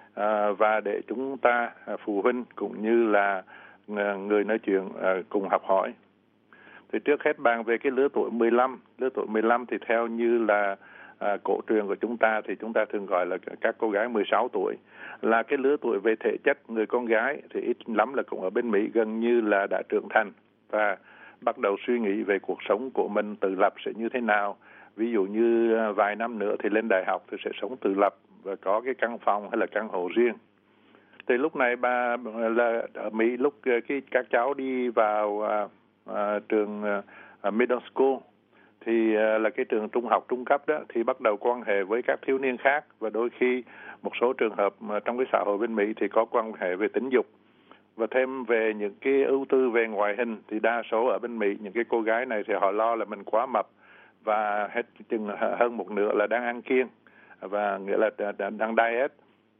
F: và để chúng ta phụ huynh cũng như là người nói chuyện cùng học hỏi. Thì trước hết bàn về cái lứa tuổi 15. Lứa tuổi 15 thì theo như là cổ truyền của chúng ta thì chúng ta thường gọi là các cô gái 16 tuổi. Là cái lứa tuổi về thể chất, người con gái thì ít lắm là cũng ở bên Mỹ gần như là đã trưởng thành và bắt đầu suy nghĩ về cuộc sống của mình tự lập sẽ như thế nào. Ví dụ như vài năm nữa thì lên đại học thì sẽ sống tự lập và có cái căn phòng hay là căn hộ riêng. Thì lúc này là ở Mỹ, lúc các cháu đi vào trường middle school thì là cái trường trung học trung cấp đó, thì bắt đầu quan hệ với các thiếu niên khác, và đôi khi một số trường hợp trong cái xã hội bên Mỹ thì có quan hệ về tính dục. Và thêm về những cái ưu tư về ngoại hình thì đa số ở bên Mỹ những cái cô gái này thì họ lo là mình quá mập và hết chừng hơn một nửa là đang ăn kiêng, và nghĩa là đang diet.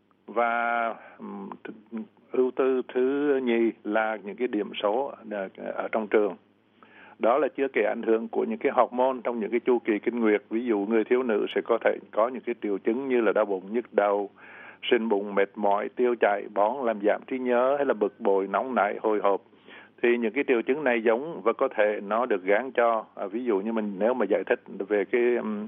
F: Và ưu tư thứ nhì là những cái điểm số ở trong trường. Đó là chưa kể ảnh hưởng của những cái hormone trong những cái chu kỳ kinh nguyệt. Ví dụ người thiếu nữ sẽ có thể có những cái triệu chứng như là đau bụng, nhức đầu, sưng bụng, mệt mỏi, tiêu chảy, bón, làm giảm trí nhớ, hay là bực bội, nóng nảy, hồi hộp. Thì những cái triệu chứng này giống và có thể nó được gán cho ví dụ như mình nếu mà giải thích về cái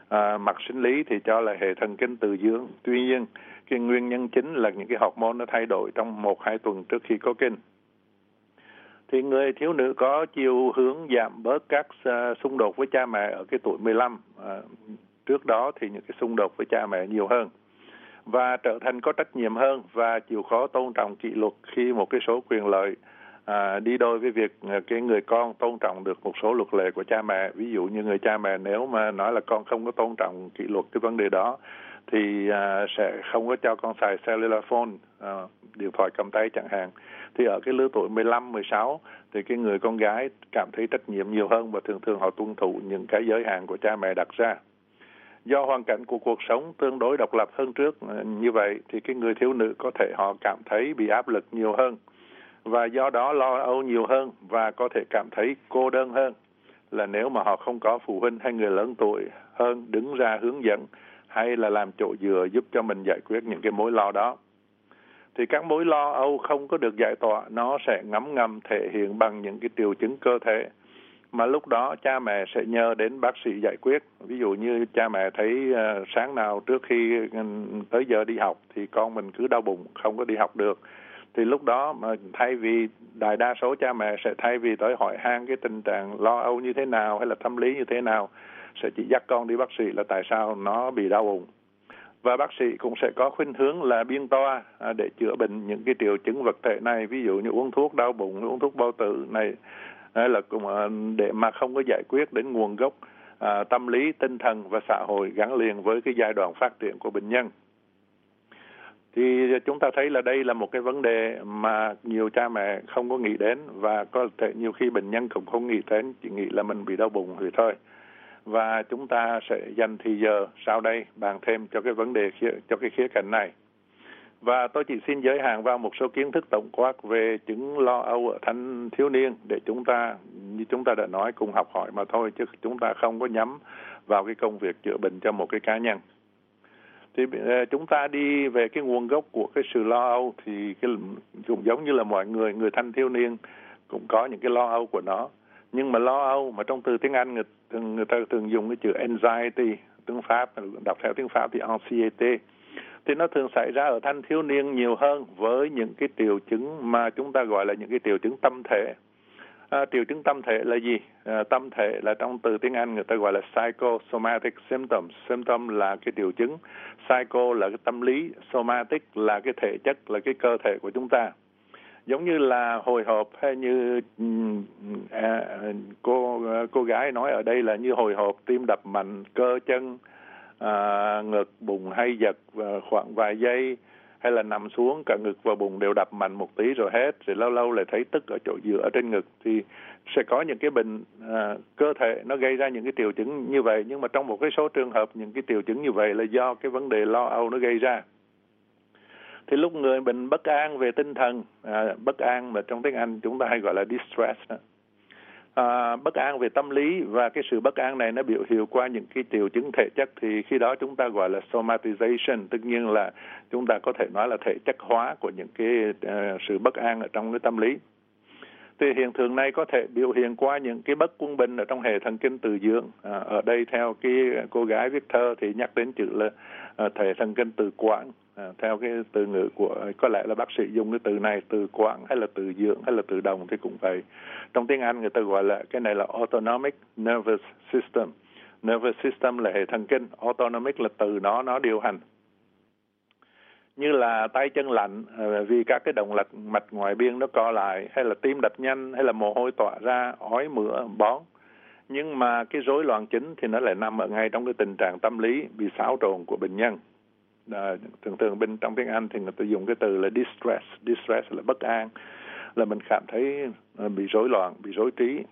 F: mặt sinh lý thì cho là hệ thần kinh từ dưỡng. Tuy nhiên, cái nguyên nhân chính là những cái hormone nó thay đổi trong 1-2 tuần trước khi có kinh. Thì người thiếu nữ có chiều hướng giảm bớt các xung đột với cha mẹ ở cái tuổi 15. Trước đó thì những cái xung đột với cha mẹ nhiều hơn. Và trở thành có trách nhiệm hơn và chịu khó tôn trọng kỷ luật khi một cái số quyền lợi đi đôi với việc cái người con tôn trọng được một số luật lệ của cha mẹ. Ví dụ như người cha mẹ nếu mà nói là con không có tôn trọng kỷ luật cái vấn đề đó thì sẽ không có cho con xài cellular phone, điện thoại cầm tay chẳng hạn. Thì ở cái lứa tuổi 15, 16 thì cái người con gái cảm thấy trách nhiệm nhiều hơn và thường thường họ tuân thủ những cái giới hạn của cha mẹ đặt ra. Do hoàn cảnh của cuộc sống tương đối độc lập hơn trước như vậy thì cái người thiếu nữ có thể họ cảm thấy bị áp lực nhiều hơn và do đó lo âu nhiều hơn và có thể cảm thấy cô đơn hơn là nếu mà họ không có phụ huynh hay người lớn tuổi hơn đứng ra hướng dẫn hay là làm chỗ dựa giúp cho mình giải quyết những cái mối lo đó. Thì các mối lo âu không có được giải tỏa, nó sẽ ngấm ngầm thể hiện bằng những cái triệu chứng cơ thể mà lúc đó cha mẹ sẽ nhờ đến bác sĩ giải quyết. Ví dụ như cha mẹ thấy sáng nào trước khi tới giờ đi học thì con mình cứ đau bụng, không có đi học được. Thì lúc đó mà thay vì đại đa số cha mẹ sẽ thay vì tới hỏi han cái tình trạng lo âu như thế nào hay là tâm lý như thế nào, sẽ chỉ dắt con đi bác sĩ là tại sao nó bị đau bụng. Và bác sĩ cũng sẽ có khuynh hướng là biên toa để chữa bệnh những cái triệu chứng vật thể này, ví dụ như uống thuốc đau bụng, uống thuốc bao tử này, là cũng để mà không có giải quyết đến nguồn gốc tâm lý, tinh thần và xã hội gắn liền với cái giai đoạn phát triển của bệnh nhân. Thì chúng ta thấy là đây là một cái vấn đề mà nhiều cha mẹ không có nghĩ đến và có thể nhiều khi bệnh nhân cũng không nghĩ đến, chỉ nghĩ là mình bị đau bụng thì thôi. Và chúng ta sẽ dành thì giờ sau đây bàn thêm cho cái vấn đề cho cái khía cạnh này. Và tôi chỉ xin giới hạn vào một số kiến thức tổng quát về chứng lo âu ở thanh thiếu niên để chúng ta, như chúng ta đã nói, cùng học hỏi mà thôi, chứ chúng ta không có nhắm vào cái công việc chữa bệnh cho một cái cá nhân. Thì chúng ta đi về cái nguồn gốc của cái sự lo âu thì cũng giống như là mọi người thanh thiếu niên cũng có những cái lo âu của nó. Nhưng mà lo âu mà trong từ tiếng Anh người ta thường dùng cái chữ anxiety, tiếng Pháp, đọc theo tiếng Pháp thì anxiety. Thì nó thường xảy ra ở thanh thiếu niên nhiều hơn với những cái triệu chứng mà chúng ta gọi là những cái triệu chứng tâm thể. Triệu chứng tâm thể là gì? Tâm thể là trong từ tiếng Anh người ta gọi là psychosomatic symptoms. Symptom là cái triệu chứng, psycho là cái tâm lý, somatic là cái thể chất, là cái cơ thể của chúng ta. Giống như là hồi hộp hay như cô gái nói ở đây là như hồi hộp, tim đập mạnh, cơ chân, ngực, bụng hay giật khoảng vài giây, hay là nằm xuống cả ngực và bụng đều đập mạnh một tí rồi hết, rồi lâu lâu lại thấy tức ở chỗ giữa trên ngực, thì sẽ có những cái bệnh cơ thể nó gây ra những cái triệu chứng như vậy. Nhưng mà trong một cái số trường hợp những cái triệu chứng như vậy là do cái vấn đề lo âu nó gây ra. Thì lúc người bệnh bất an về tinh thần, bất an mà trong tiếng Anh chúng ta hay gọi là distress đó. Bất an về tâm lý, và cái sự bất an này nó biểu hiện qua những cái triệu chứng thể chất, thì khi đó chúng ta gọi là somatization. Tất nhiên là chúng ta có thể nói là thể chất hóa của những cái sự bất an ở trong cái tâm lý. Thì hiện tượng này có thể biểu hiện qua những cái bất quân bình ở trong hệ thần kinh từ dưỡng. Ở đây theo cái cô gái viết thơ thì nhắc đến chữ là hệ thần kinh từ quản. Theo cái từ ngữ của, có lẽ là bác sĩ dùng cái từ này, từ quản hay là từ dưỡng hay là từ đồng thì cũng vậy. Trong tiếng Anh người ta gọi là cái này là autonomic nervous system. Nervous system là hệ thần kinh, autonomic là từ nó điều hành. Như là tay chân lạnh vì các cái động mạch ngoại biên nó co lại, hay là tim đập nhanh, hay là mồ hôi tỏa ra, ói mửa, bón. Nhưng mà cái rối loạn chính thì nó lại nằm ở ngay trong cái tình trạng tâm lý bị xáo trộn của bệnh nhân. Thường bên trong tiếng Anh thì người ta dùng cái từ là distress. Distress là bất an, là mình cảm thấy bị rối loạn, bị rối trí.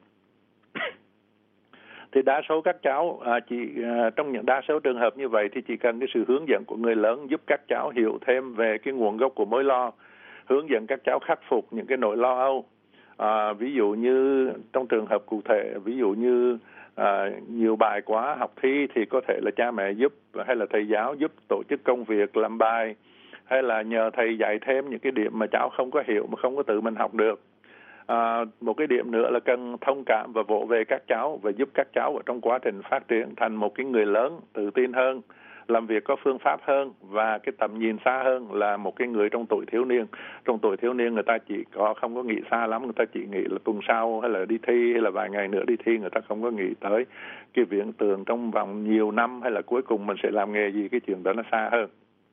F: Thì đa số các cháu trong những đa số trường hợp như vậy thì chỉ cần cái sự hướng dẫn của người lớn giúp các cháu hiểu thêm về cái nguồn gốc của mối lo, hướng dẫn các cháu khắc phục những cái nỗi lo âu. Ví dụ như trong trường hợp cụ thể, ví dụ như nhiều bài quá học thi thì có thể là cha mẹ giúp, hay là thầy giáo giúp tổ chức công việc làm bài, hay là nhờ thầy dạy thêm những cái điểm mà cháu không có hiểu mà không có tự mình học được. Một cái điểm nữa là cần thông cảm và vỗ về các cháu và giúp các cháu ở trong quá trình phát triển thành một cái người lớn tự tin hơn, làm việc có phương pháp hơn và cái tầm nhìn xa hơn là một cái người trong tuổi thiếu niên. Trong tuổi thiếu niên người ta không có nghĩ xa lắm, người ta chỉ nghĩ là tuần sau hay là đi thi hay là vài ngày nữa đi thi, người ta không có nghĩ tới cái viễn tưởng trong vòng nhiều năm hay là cuối cùng mình sẽ làm nghề gì, cái chuyện đó nó xa hơn.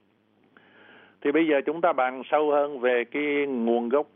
F: Thì bây giờ chúng ta bàn sâu hơn về cái nguồn gốc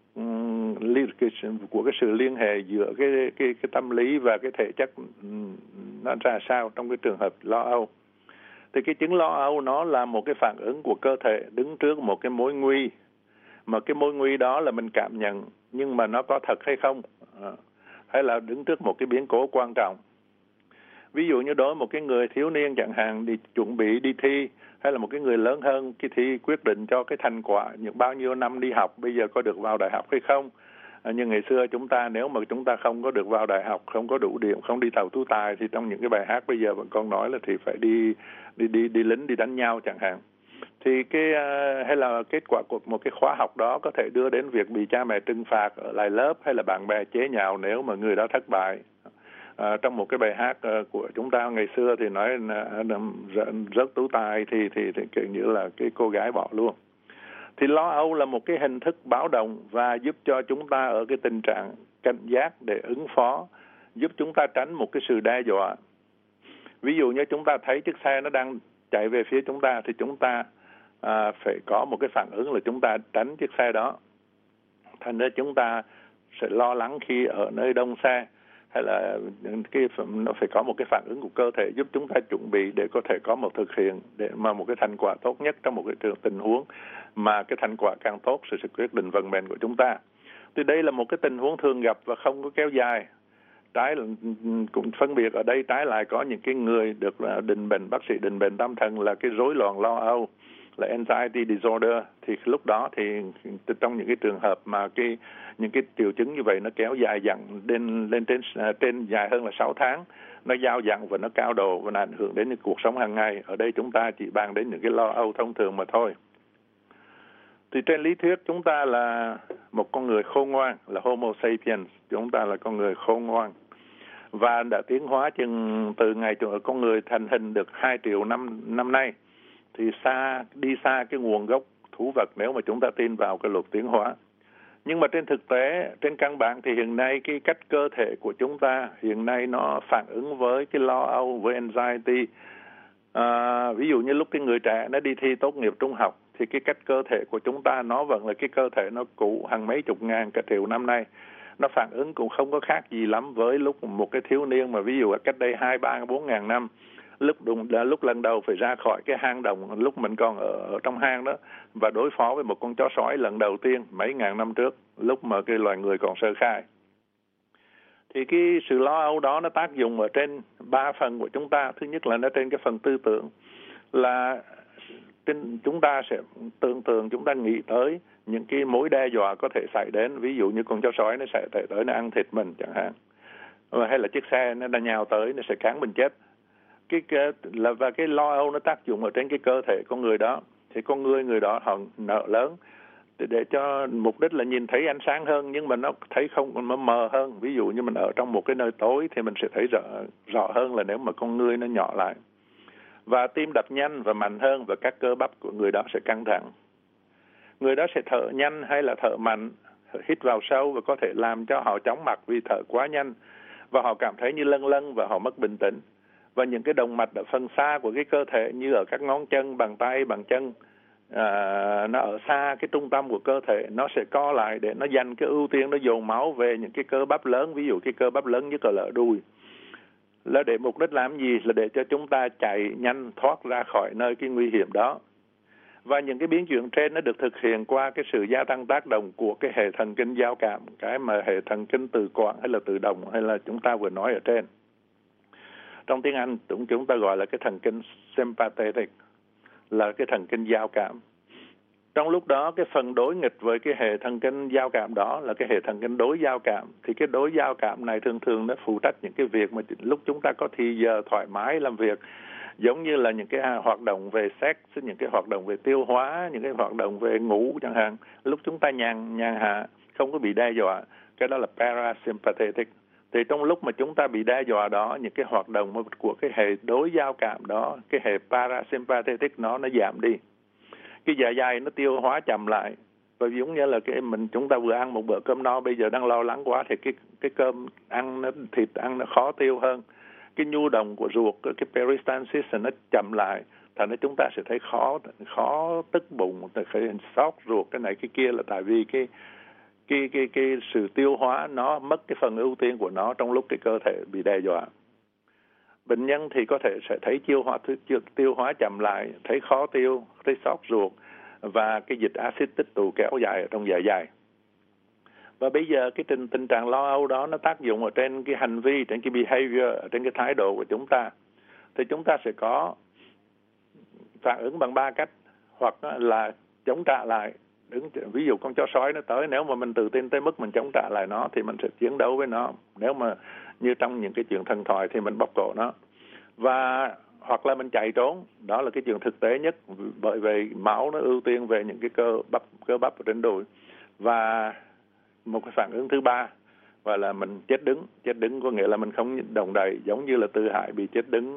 F: của cái sự liên hệ giữa cái tâm lý và cái thể chất nó ra sao trong cái trường hợp lo âu. Thì cái chứng lo âu nó là một cái phản ứng của cơ thể đứng trước một cái mối nguy, mà cái mối nguy đó là mình cảm nhận nhưng mà nó có thật hay không, hay là đứng trước một cái biến cố quan trọng. Ví dụ như đối với một cái người thiếu niên chẳng hạn đi chuẩn bị đi thi, hay là một cái người lớn hơn cái thi quyết định cho cái thành quả những bao nhiêu năm đi học bây giờ có được vào đại học hay không. Như ngày xưa chúng ta nếu mà chúng ta không có được vào đại học, không có đủ điểm, không đi tàu tú tài thì trong những cái bài hát bây giờ vẫn còn nói là thì phải đi lính, đi đánh nhau chẳng hạn. Thì hay là kết quả của một cái khóa học đó có thể đưa đến việc bị cha mẹ trừng phạt ở lại lớp, hay là bạn bè chế nhạo nếu mà người đó thất bại. Trong một cái bài hát của chúng ta ngày xưa thì nói rớt tú tài thì kiểu như là cái cô gái bỏ luôn. Thì lo âu là một cái hình thức báo động và giúp cho chúng ta ở cái tình trạng cảnh giác để ứng phó, giúp chúng ta tránh một cái sự đe dọa. Ví dụ như chúng ta thấy chiếc xe nó đang chạy về phía chúng ta thì chúng ta phải có một cái phản ứng là chúng ta tránh chiếc xe đó. Thành ra chúng ta sẽ lo lắng khi ở nơi đông xe, hay là nó phải có một cái phản ứng của cơ thể giúp chúng ta chuẩn bị để có thể có một thực hiện để mà một cái thành quả tốt nhất trong một cái tình huống, mà cái thành quả càng tốt sẽ quyết định vận mệnh của chúng ta. Thì đây là một cái tình huống thường gặp và không có kéo dài. Cũng phân biệt ở đây trái lại có những cái người được định bệnh, bác sĩ định bệnh tâm thần là cái rối loạn lo âu, là anxiety disorder. Thì lúc đó thì trong những cái trường hợp mà những cái triệu chứng như vậy nó kéo dài dặn lên trên dài hơn là 6 tháng, nó dao dẳng và nó cao độ và nó ảnh hưởng đến cuộc sống hàng ngày. Ở đây chúng ta chỉ bàn đến những cái lo âu thông thường mà thôi. Thì trên lý thuyết chúng ta là một con người khôn ngoan, là Homo sapiens, chúng ta là con người khôn ngoan và đã tiến hóa chừng từ ngày con người thành hình được 2 triệu năm nay. Thì đi xa cái nguồn gốc thú vật nếu mà chúng ta tin vào cái luật tiến hóa. Nhưng mà trên thực tế, trên căn bản thì hiện nay cái cách cơ thể của chúng ta hiện nay nó phản ứng với cái lo âu, với anxiety. Ví dụ như lúc cái người trẻ nó đi thi tốt nghiệp trung học thì cái cách cơ thể của chúng ta nó vẫn là cái cơ thể nó cũ hàng mấy chục ngàn cả triệu năm nay. Nó phản ứng cũng không có khác gì lắm với lúc một cái thiếu niên mà ví dụ cách đây 2, 3, 4 ngàn năm. Lúc lần đầu phải ra khỏi cái hang động, lúc mình còn ở trong hang đó, và đối phó với một con chó sói lần đầu tiên mấy ngàn năm trước, lúc mà cái loài người còn sơ khai. Thì cái sự lo âu đó nó tác dụng ở trên 3 phần của chúng ta. Thứ nhất là nó trên cái phần tư tưởng, là chúng ta sẽ tưởng tượng, chúng ta nghĩ tới những cái mối đe dọa có thể xảy đến. Ví dụ như con chó sói nó sẽ tới nó ăn thịt mình chẳng hạn, hay là chiếc xe nó nhào tới nó sẽ cán mình chết. Và cái lo âu nó tác dụng ở trên cái cơ thể con người đó. Thì con người đó họ nợ lớn để cho mục đích là nhìn thấy ánh sáng hơn, nhưng mà nó thấy không, nó mờ hơn. Ví dụ như mình ở trong một cái nơi tối thì mình sẽ thấy rõ hơn là nếu mà con người nó nhỏ lại. Và tim đập nhanh và mạnh hơn, và các cơ bắp của người đó sẽ căng thẳng. Người đó sẽ thở nhanh hay là thở mạnh, hít vào sâu và có thể làm cho họ chóng mặt vì thở quá nhanh, và họ cảm thấy như lâng lâng và họ mất bình tĩnh. Và những cái động mạch ở phần xa của cái cơ thể như ở các ngón chân, bàn tay, bàn chân, nó ở xa cái trung tâm của cơ thể, nó sẽ co lại để nó dành cái ưu tiên, nó dồn máu về những cái cơ bắp lớn. Ví dụ cái cơ bắp lớn nhất là lở đùi, là để mục đích làm gì? Là để cho chúng ta chạy nhanh thoát ra khỏi nơi cái nguy hiểm đó. Và những cái biến chuyển trên nó được thực hiện qua cái sự gia tăng tác động của cái hệ thần kinh giao cảm, cái mà hệ thần kinh từ quản hay là tự động hay là chúng ta vừa nói ở trên. Trong tiếng Anh chúng ta gọi là cái thần kinh sympathetic, là cái thần kinh giao cảm. Trong lúc đó cái phần đối nghịch với cái hệ thần kinh giao cảm đó là cái hệ thần kinh đối giao cảm. Thì cái đối giao cảm này thường nó phụ trách những cái việc mà lúc chúng ta có thì giờ thoải mái làm việc, giống như là những cái hoạt động về sex, những cái hoạt động về tiêu hóa, những cái hoạt động về ngủ chẳng hạn. Lúc chúng ta nhàn hạ, không có bị đe dọa, cái đó là parasympathetic. Thì trong lúc mà chúng ta bị đe dọa đó, những cái hoạt động của cái hệ đối giao cảm đó, cái hệ parasympathetic nó giảm đi, cái dạ dày nó tiêu hóa chậm lại. Và giống như là chúng ta vừa ăn một bữa cơm no, bây giờ đang lo lắng quá thì cái cơm ăn, thịt ăn nó khó tiêu hơn, cái nhu động của ruột, cái peristalsis nó chậm lại, thành ra chúng ta sẽ thấy khó tức bụng, sốt ruột, cái này cái kia, là tại vì cái sự tiêu hóa nó mất cái phần ưu tiên của nó trong lúc cái cơ thể bị đe dọa. Bệnh nhân thì có thể sẽ thấy tiêu hóa chậm lại, thấy khó tiêu, thấy sốt ruột, và cái dịch axit tích tụ kéo dài ở trong dạ dày. Và bây giờ cái tình trạng lo âu đó nó tác dụng ở trên cái hành vi, trên cái behavior, trên cái thái độ của chúng ta. Thì chúng ta sẽ có phản ứng bằng 3 cách, hoặc là chống trả lại. Ví dụ con chó sói nó tới, nếu mà mình tự tin tới mức mình chống trả lại nó thì mình sẽ chiến đấu với nó. Nếu mà như trong những cái chuyện thần thoại thì mình bóp cổ nó. Và hoặc là mình chạy trốn, đó là cái chuyện thực tế nhất, bởi vì máu nó ưu tiên về những cái cơ bắp ở trên đùi. Và một cái phản ứng thứ ba và là mình chết đứng có nghĩa là mình không động đậy, giống như là Tư Hải bị chết đứng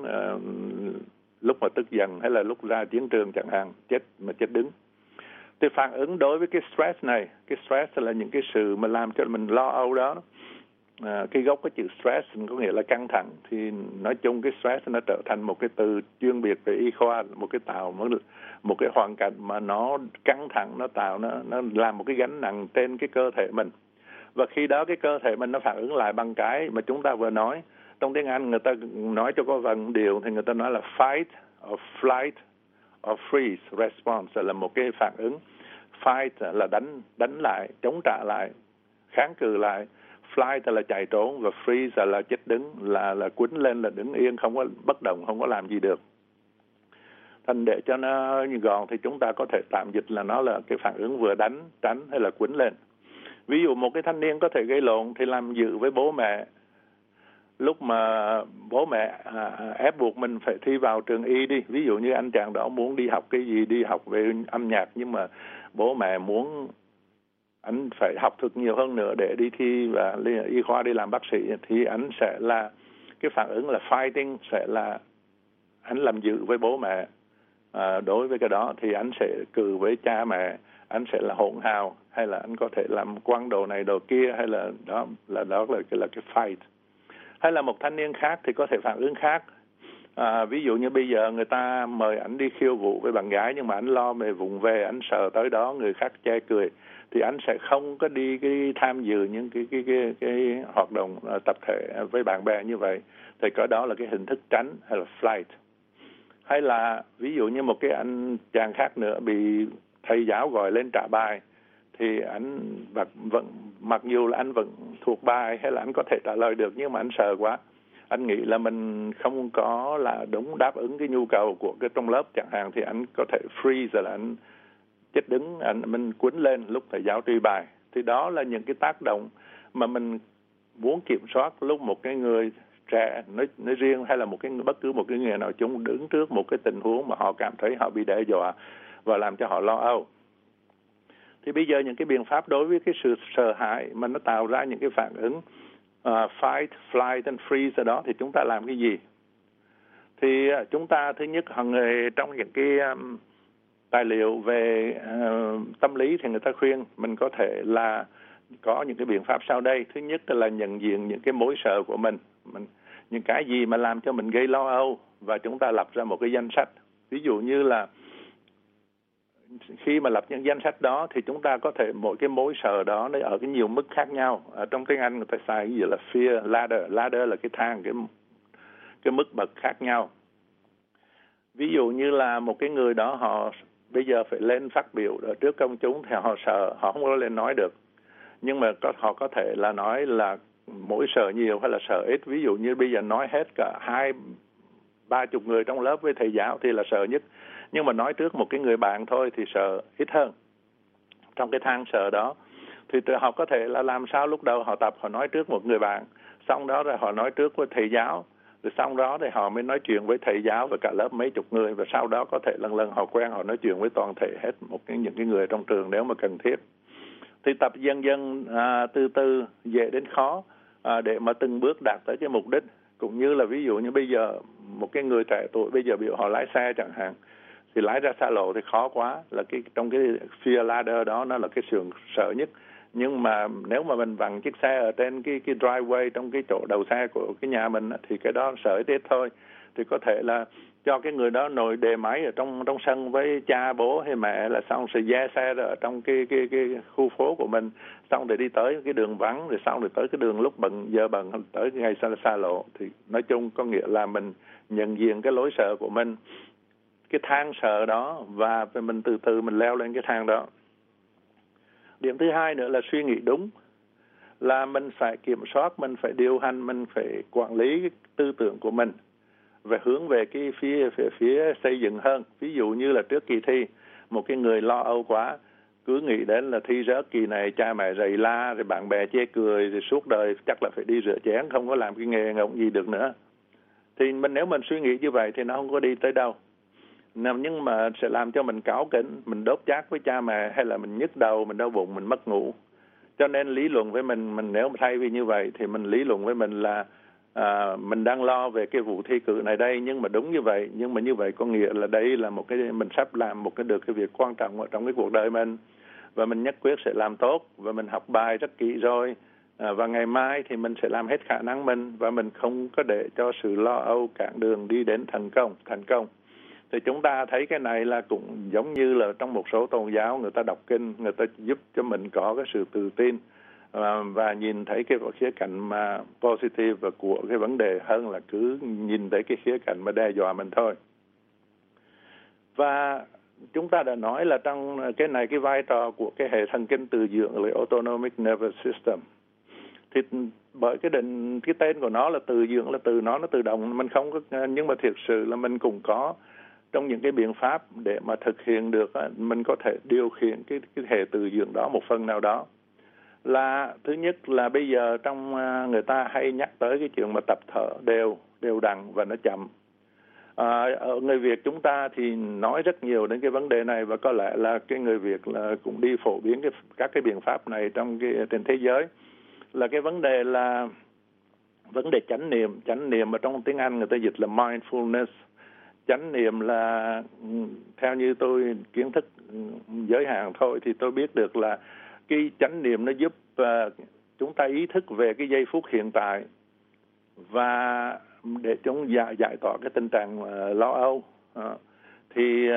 F: lúc mà tức giận hay là lúc ra chiến trường chẳng hạn, chết đứng. Thì phản ứng đối với cái stress này, cái stress là những cái sự mà làm cho mình lo âu đó. Cái gốc cái chữ stress có nghĩa là căng thẳng, thì nói chung cái stress nó trở thành một cái từ chuyên biệt về y khoa, một cái hoàn cảnh mà nó căng thẳng, nó làm một cái gánh nặng trên cái cơ thể mình. Và khi đó cái cơ thể mình nó phản ứng lại bằng cái mà chúng ta vừa nói. Trong tiếng Anh người ta nói cho có vần điều thì người ta nói là fight or flight or freeze response, là một cái phản ứng. Fight là đánh lại, chống trả lại, kháng cự lại. Flight là chạy trốn, và freeze là chết đứng, là quýnh lên, là đứng yên, không có bất động, không có làm gì được. Thành để cho nó gọn thì chúng ta có thể tạm dịch là nó là cái phản ứng vừa đánh, tránh hay là quýnh lên. Ví dụ một cái thanh niên có thể gây lộn thì làm dữ với bố mẹ. Lúc mà bố mẹ ép buộc mình phải thi vào trường y đi, ví dụ như anh chàng đó muốn đi học cái gì, đi học về âm nhạc, nhưng mà bố mẹ muốn anh phải học thật nhiều hơn nữa để đi thi và y khoa đi làm bác sĩ, thì anh sẽ là cái phản ứng là fighting, sẽ là anh làm dữ với bố mẹ. Đối với cái đó thì anh sẽ cự với cha mẹ, anh sẽ là hỗn hào, hay là anh có thể làm quăng đồ này đồ kia, hay là đó là cái fight. Hay là một thanh niên khác thì có thể phản ứng khác. Ví dụ như bây giờ người ta mời anh đi khiêu vũ với bạn gái, nhưng mà anh lo về vụng về, anh sợ tới đó người khác chê cười, thì anh sẽ không có đi tham dự những cái hoạt động tập thể với bạn bè như vậy. Thì cái đó là cái hình thức tránh, hay là flight. Hay là ví dụ như một cái anh chàng khác nữa bị thầy giáo gọi lên trả bài, thì anh mặc dù là anh vẫn thuộc bài hay là anh có thể trả lời được, nhưng mà anh sợ quá, anh nghĩ là mình không có là đúng đáp ứng cái nhu cầu của cái trong lớp chẳng hạn, thì anh có thể freeze, là anh chết đứng, mình quýnh lên lúc thầy giáo truy bài. Thì đó là những cái tác động mà mình muốn kiểm soát lúc một cái người trẻ nói riêng, hay là bất cứ một cái người nào chúng đứng trước một cái tình huống mà họ cảm thấy họ bị đe dọa và làm cho họ lo âu. Thì bây giờ những cái biện pháp đối với cái sự sợ hãi mà nó tạo ra những cái phản ứng fight, flight and freeze ở đó, thì chúng ta làm cái gì? Thì chúng ta thứ nhất, trong những cái tài liệu về tâm lý thì người ta khuyên mình có thể là có những cái biện pháp sau đây. Thứ nhất là nhận diện những cái mối sợ của mình, những cái gì mà làm cho mình gây lo âu, và chúng ta lập ra một cái danh sách. Ví dụ như là khi mà lập những danh sách đó thì chúng ta có thể mỗi cái mối sợ đó nó ở cái nhiều mức khác nhau. Ở trong tiếng Anh người ta xài cái gì là fear ladder là cái thang, cái mức bậc khác nhau. Ví dụ như là một cái người đó họ bây giờ phải lên phát biểu ở trước công chúng thì họ sợ, họ không có lên nói được. Nhưng mà họ có thể là nói là mỗi sợ nhiều hay là sợ ít. Ví dụ như bây giờ nói hết cả 20-30 người trong lớp với thầy giáo thì là sợ nhất. Nhưng mà nói trước một cái người bạn thôi thì sợ ít hơn. Trong cái thang sợ đó thì họ có thể là làm sao lúc đầu họ tập, họ nói trước một người bạn, xong đó rồi họ nói trước với thầy giáo, rồi xong đó thì họ mới nói chuyện với thầy giáo và cả lớp mấy chục người, và sau đó có thể lần họ quen, họ nói chuyện với toàn thể hết những cái người trong trường nếu mà cần thiết. Thì tập dần dần từ từ dễ đến khó để mà từng bước đạt tới cái mục đích. Cũng như là ví dụ như bây giờ một cái người trẻ tuổi bây giờ bị họ lái xe chẳng hạn, thì lái ra xa lộ thì khó quá, là trong cái fear ladder đó nó là cái sự sợ nhất. Nhưng mà nếu mà mình vặn chiếc xe ở trên cái driveway, trong cái chỗ đầu xe của cái nhà mình thì cái đó sợ ít thôi. Thì có thể là cho cái người đó ngồi đề máy ở trong sân với cha bố hay mẹ, là xong sẽ dè xe ở trong cái khu phố của mình, xong để đi tới cái đường vắng, rồi xong rồi tới cái đường lúc giờ bận tới cái ngày xa lộ. Thì nói chung có nghĩa là mình nhận diện cái lối sợ của mình, cái thang sợ đó, và mình từ từ mình leo lên cái thang đó. Điểm thứ hai nữa là suy nghĩ đúng, là mình phải kiểm soát, mình phải điều hành, mình phải quản lý cái tư tưởng của mình và hướng về cái phía xây dựng hơn. Ví dụ như là trước kỳ thi, một cái người lo âu quá, cứ nghĩ đến là thi rớt kỳ này cha mẹ rầy la, rồi bạn bè chê cười, rồi suốt đời chắc là phải đi rửa chén, không có làm cái nghề ngộng gì được nữa. Thì nếu mình suy nghĩ như vậy thì nó không có đi tới đâu. Nhưng mà sẽ làm cho mình cáu kỉnh, mình đốt chát với cha mẹ, hay là mình nhức đầu, mình đau bụng, mình mất ngủ. Cho nên lý luận với mình nếu mà thay vì như vậy thì mình lý luận với mình là mình đang lo về cái vụ thi cử này đây, nhưng mà đúng như vậy. Nhưng mà như vậy có nghĩa là đây là một cái mình sắp làm được cái việc quan trọng ở trong cái cuộc đời mình, và mình nhất quyết sẽ làm tốt, và mình học bài rất kỹ rồi, và ngày mai thì mình sẽ làm hết khả năng mình, và mình không có để cho sự lo âu cản đường đi đến thành công. Thì chúng ta thấy cái này là cũng giống như là trong một số tôn giáo, người ta đọc kinh, người ta giúp cho mình có cái sự tự tin và nhìn thấy cái khía cạnh mà positive và của cái vấn đề, hơn là cứ nhìn thấy cái khía cạnh mà đe dọa mình thôi. Và chúng ta đã nói là trong cái này, cái vai trò của cái hệ thần kinh tự dưỡng là autonomic nervous system. Thì bởi cái tên của nó là tự dưỡng, là từ nó tự động, mình không có, nhưng mà thực sự là mình cũng có trong những cái biện pháp để mà thực hiện được, mình có thể điều khiển cái hệ tự dưỡng đó một phần nào đó. Là thứ nhất là bây giờ trong người ta hay nhắc tới cái chuyện mà tập thở đều đặn và nó chậm. Ở người Việt chúng ta thì nói rất nhiều đến cái vấn đề này, và có lẽ là cái người Việt là cũng đi phổ biến các cái biện pháp này trên thế giới. Là cái vấn đề là vấn đề chánh niệm ở trong tiếng Anh người ta dịch là mindfulness. Chánh niệm là, theo như tôi kiến thức giới hạn thôi, thì tôi biết được là cái chánh niệm nó giúp chúng ta ý thức về cái giây phút hiện tại, và để chúng giải tỏa cái tình trạng lo âu. Thì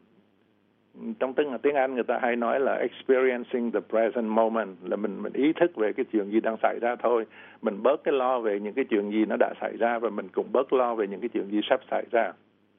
F: trong tiếng Anh người ta hay nói là experiencing the present moment, là mình ý thức về cái chuyện gì đang xảy ra thôi. Mình bớt cái lo về những cái chuyện gì nó đã xảy ra, và mình cũng bớt lo về những cái chuyện gì sắp xảy ra.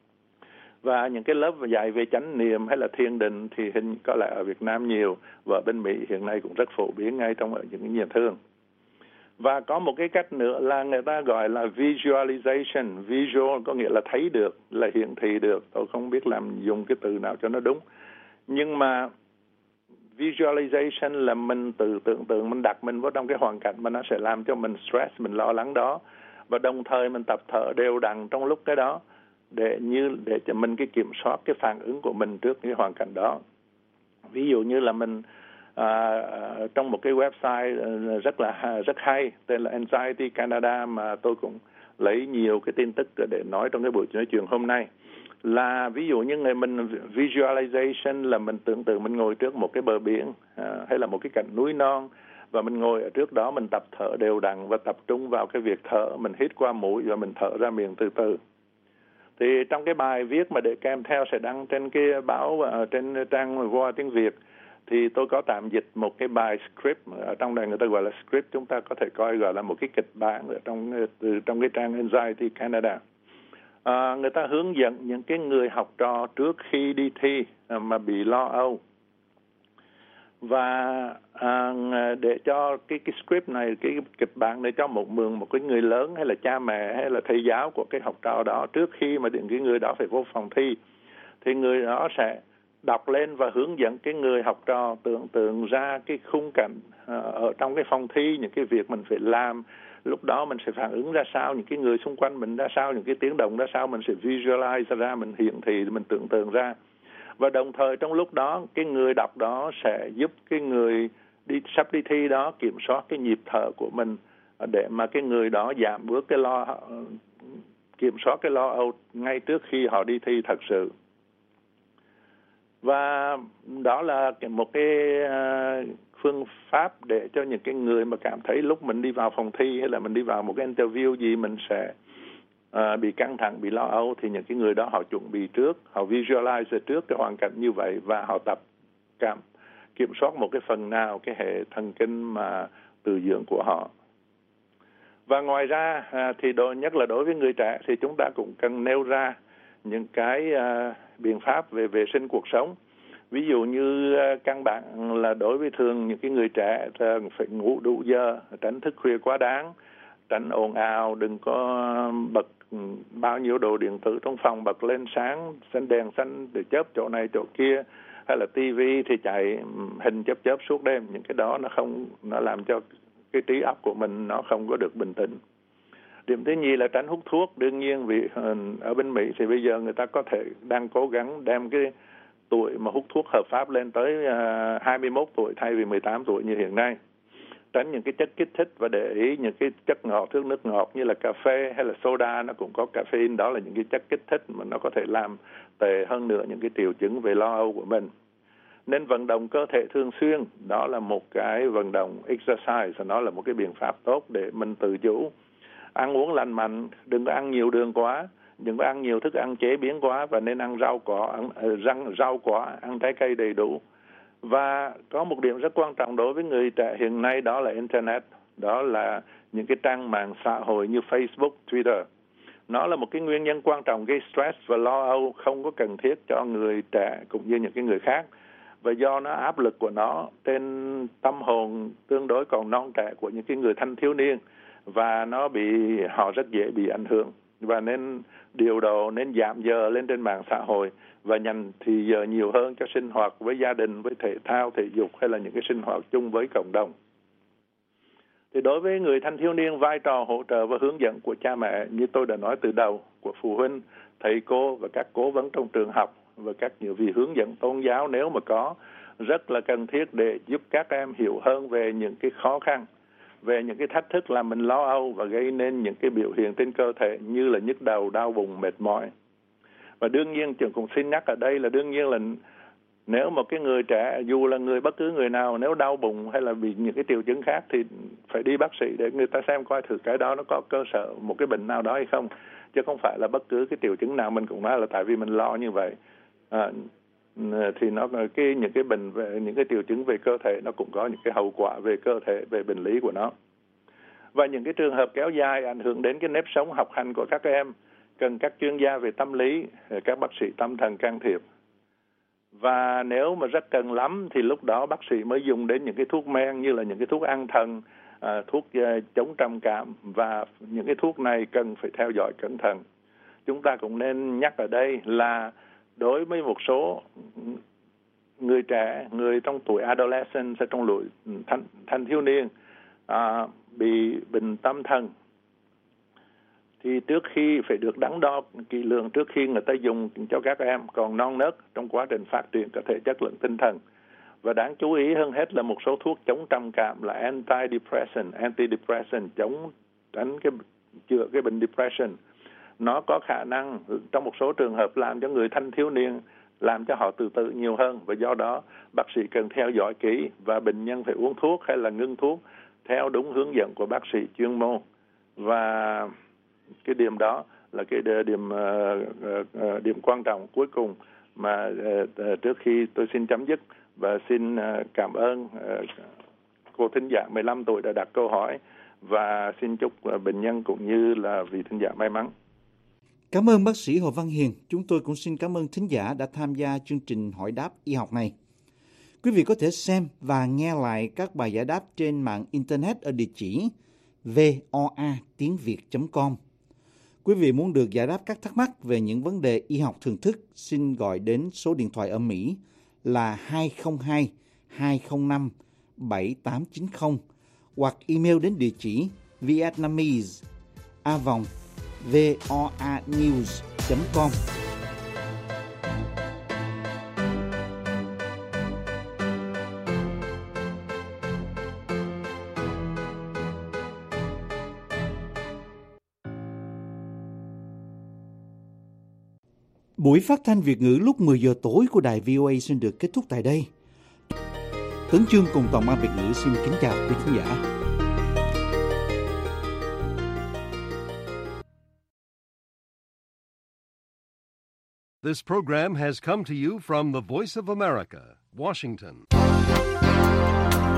F: Và những cái lớp dạy về chánh niệm hay là thiền định thì có lẽ ở Việt Nam nhiều, và ở bên Mỹ hiện nay cũng rất phổ biến ngay trong những nhà thương. Và có một cái cách nữa là người ta gọi là visualization. Visual có nghĩa là thấy được, là hiển thị được. Tôi không biết dùng cái từ nào cho nó đúng. Nhưng mà visualization là mình tưởng tượng, mình đặt mình vào trong cái hoàn cảnh mà nó sẽ làm cho mình stress, mình lo lắng đó. Và đồng thời mình tập thở đều đặn trong lúc cái đó, để cho mình cái kiểm soát cái phản ứng của mình trước cái hoàn cảnh đó. Ví dụ như là mình trong một cái website rất hay tên là Anxiety Canada, mà tôi cũng lấy nhiều cái tin tức để nói trong cái buổi nói chuyện hôm nay. Là ví dụ như mình visualization là mình tưởng tượng mình ngồi trước một cái bờ biển hay là một cái cạnh núi non, và mình ngồi ở trước đó, mình tập thở đều đặn và tập trung vào cái việc thở, mình hít qua mũi và mình thở ra miệng từ từ. Thì trong cái bài viết mà để kèm theo sẽ đăng trên cái báo trên trang Voa tiếng Việt, thì tôi có tạm dịch một cái bài script, ở trong này người ta gọi là script, chúng ta có thể coi gọi là một cái kịch bản ở trong cái trang Anxiety Canada. Người ta hướng dẫn những cái người học trò trước khi đi thi mà bị lo âu, và để cho cái script này, cái kịch bản này cho một cái người lớn hay là cha mẹ hay là thầy giáo của cái học trò đó, trước khi mà những cái người đó phải vô phòng thi, thì người đó sẽ đọc lên và hướng dẫn cái người học trò tưởng tượng ra cái khung cảnh ở trong cái phòng thi, những cái việc mình phải làm, lúc đó mình sẽ phản ứng ra sao, những cái người xung quanh mình ra sao, những cái tiếng động ra sao, mình sẽ visualize ra, mình hiển thị, mình tưởng tượng ra. Và đồng thời trong lúc đó, cái người đọc đó sẽ giúp cái người sắp đi thi đó kiểm soát cái nhịp thở của mình, để mà cái người đó giảm bớt cái kiểm soát cái lo âu ngay trước khi họ đi thi thật sự. Và đó là một cái phương pháp để cho những cái người mà cảm thấy lúc mình đi vào phòng thi hay là mình đi vào một cái interview gì mình sẽ bị căng thẳng, bị lo âu, thì những cái người đó họ chuẩn bị trước, họ visualize trước cái hoàn cảnh như vậy và họ tập kiểm soát một cái phần nào cái hệ thần kinh mà từ dưỡng của họ. Và ngoài ra thì nhất là đối với người trẻ thì chúng ta cũng cần nêu ra những cái biện pháp về vệ sinh cuộc sống. Ví dụ như căn bản là đối với thường những cái người trẻ phải ngủ đủ giờ, tránh thức khuya quá đáng, tránh ồn ào, đừng có bật bao nhiêu đồ điện tử trong phòng bật lên sáng đèn xanh để chớp chỗ này chỗ kia, hay là tivi thì chạy hình chớp suốt đêm. Những cái đó nó làm cho cái trí óc của mình nó không có được bình tĩnh. Điểm thứ nhì là tránh hút thuốc. Đương nhiên vì ở bên Mỹ thì bây giờ người ta có thể đang cố gắng đem cái tuổi mà hút thuốc hợp pháp lên tới 21 tuổi thay vì 18 tuổi như hiện nay. Tránh những cái chất kích thích và để ý những cái chất ngọt, nước ngọt như là cà phê hay là soda, nó cũng có caffeine. Đó là những cái chất kích thích mà nó có thể làm tệ hơn nữa những cái triệu chứng về lo âu của mình. Nên vận động cơ thể thường xuyên, đó là một cái vận động exercise, nó là một cái biện pháp tốt để mình tự chủ. Ăn uống lành mạnh, đừng có ăn nhiều đường quá, đừng có ăn nhiều thức ăn chế biến quá, và nên ăn rau quả, ăn trái cây đầy đủ. Và có một điểm rất quan trọng đối với người trẻ hiện nay, đó là Internet, đó là những cái trang mạng xã hội như Facebook, Twitter. Nó là một cái nguyên nhân quan trọng gây stress và lo âu không có cần thiết cho người trẻ cũng như những cái người khác. Và do nó áp lực của nó trên tâm hồn tương đối còn non trẻ của những cái người thanh thiếu niên, và họ rất dễ bị ảnh hưởng. Và nên điều độ, nên giảm giờ lên trên mạng xã hội và dành thì giờ nhiều hơn cho sinh hoạt với gia đình, với thể thao, thể dục hay là những cái sinh hoạt chung với cộng đồng. Thì đối với người thanh thiếu niên, vai trò hỗ trợ và hướng dẫn của cha mẹ như tôi đã nói từ đầu, của phụ huynh, thầy cô và các cố vấn trong trường học và các nhiều vị hướng dẫn tôn giáo nếu mà có, rất là cần thiết để giúp các em hiểu hơn về những cái khó khăn, về những cái thách thức làm mình lo âu và gây nên những cái biểu hiện trên cơ thể như là nhức đầu, đau bụng, mệt mỏi. Và đương nhiên trường cũng xin nhắc ở đây là đương nhiên là nếu một cái người trẻ, dù là bất cứ người nào, nếu đau bụng hay là bị những cái triệu chứng khác thì phải đi bác sĩ để người ta xem coi thử cái đó nó có cơ sở một cái bệnh nào đó hay không, chứ không phải là bất cứ cái triệu chứng nào mình cũng nói là tại vì mình lo như vậy. Thì những cái bệnh về những cái triệu chứng về cơ thể nó cũng có những cái hậu quả về cơ thể, về bệnh lý của nó. Và những cái trường hợp kéo dài ảnh hưởng đến cái nếp sống học hành của các em cần các chuyên gia về tâm lý, các bác sĩ tâm thần can thiệp. Và nếu mà rất cần lắm thì lúc đó bác sĩ mới dùng đến những cái thuốc men như là những cái thuốc an thần, thuốc chống trầm cảm, và những cái thuốc này cần phải theo dõi cẩn thận. Chúng ta cũng nên nhắc ở đây là đối với một số người trẻ, người trong tuổi adolescent, trong tuổi thanh thiếu niên bị bệnh tâm thần, thì trước khi phải được đắn đo kỹ lưỡng trước khi người ta dùng cho các em còn non nớt trong quá trình phát triển cả thể chất lẫn tinh thần. Và đáng chú ý hơn hết là một số thuốc chống trầm cảm là antidepressant, chữa cái bệnh depression. Nó có khả năng trong một số trường hợp làm cho người thanh thiếu niên, làm cho họ tự tử nhiều hơn, và do đó bác sĩ cần theo dõi kỹ và bệnh nhân phải uống thuốc hay là ngưng thuốc theo đúng hướng dẫn của bác sĩ chuyên môn. Và cái điểm đó là cái điểm quan trọng cuối cùng mà trước khi tôi xin chấm dứt và xin cảm ơn cô thính giả 15 tuổi đã đặt câu hỏi, và xin chúc bệnh nhân cũng như là vị thính giả may mắn.
C: Cảm ơn bác sĩ Hồ Văn Hiền. Chúng tôi cũng xin cảm ơn thính giả đã tham gia chương trình hỏi đáp y học này. Quý vị có thể xem và nghe lại các bài giải đáp trên mạng Internet ở địa chỉ voatiengviet.com. Quý vị muốn được giải đáp các thắc mắc về những vấn đề y học thường thức, xin gọi đến số điện thoại ở Mỹ là 202-205-7890 hoặc email đến địa chỉ vietnamese@voanews.com. Buổi phát thanh Việt ngữ lúc 10 giờ tối của đài VOA xin được kết thúc tại đây. Tấn Chương cùng toàn ban Việt ngữ xin kính chào quý khán giả.
A: This program has come to you from the Voice of America, Washington.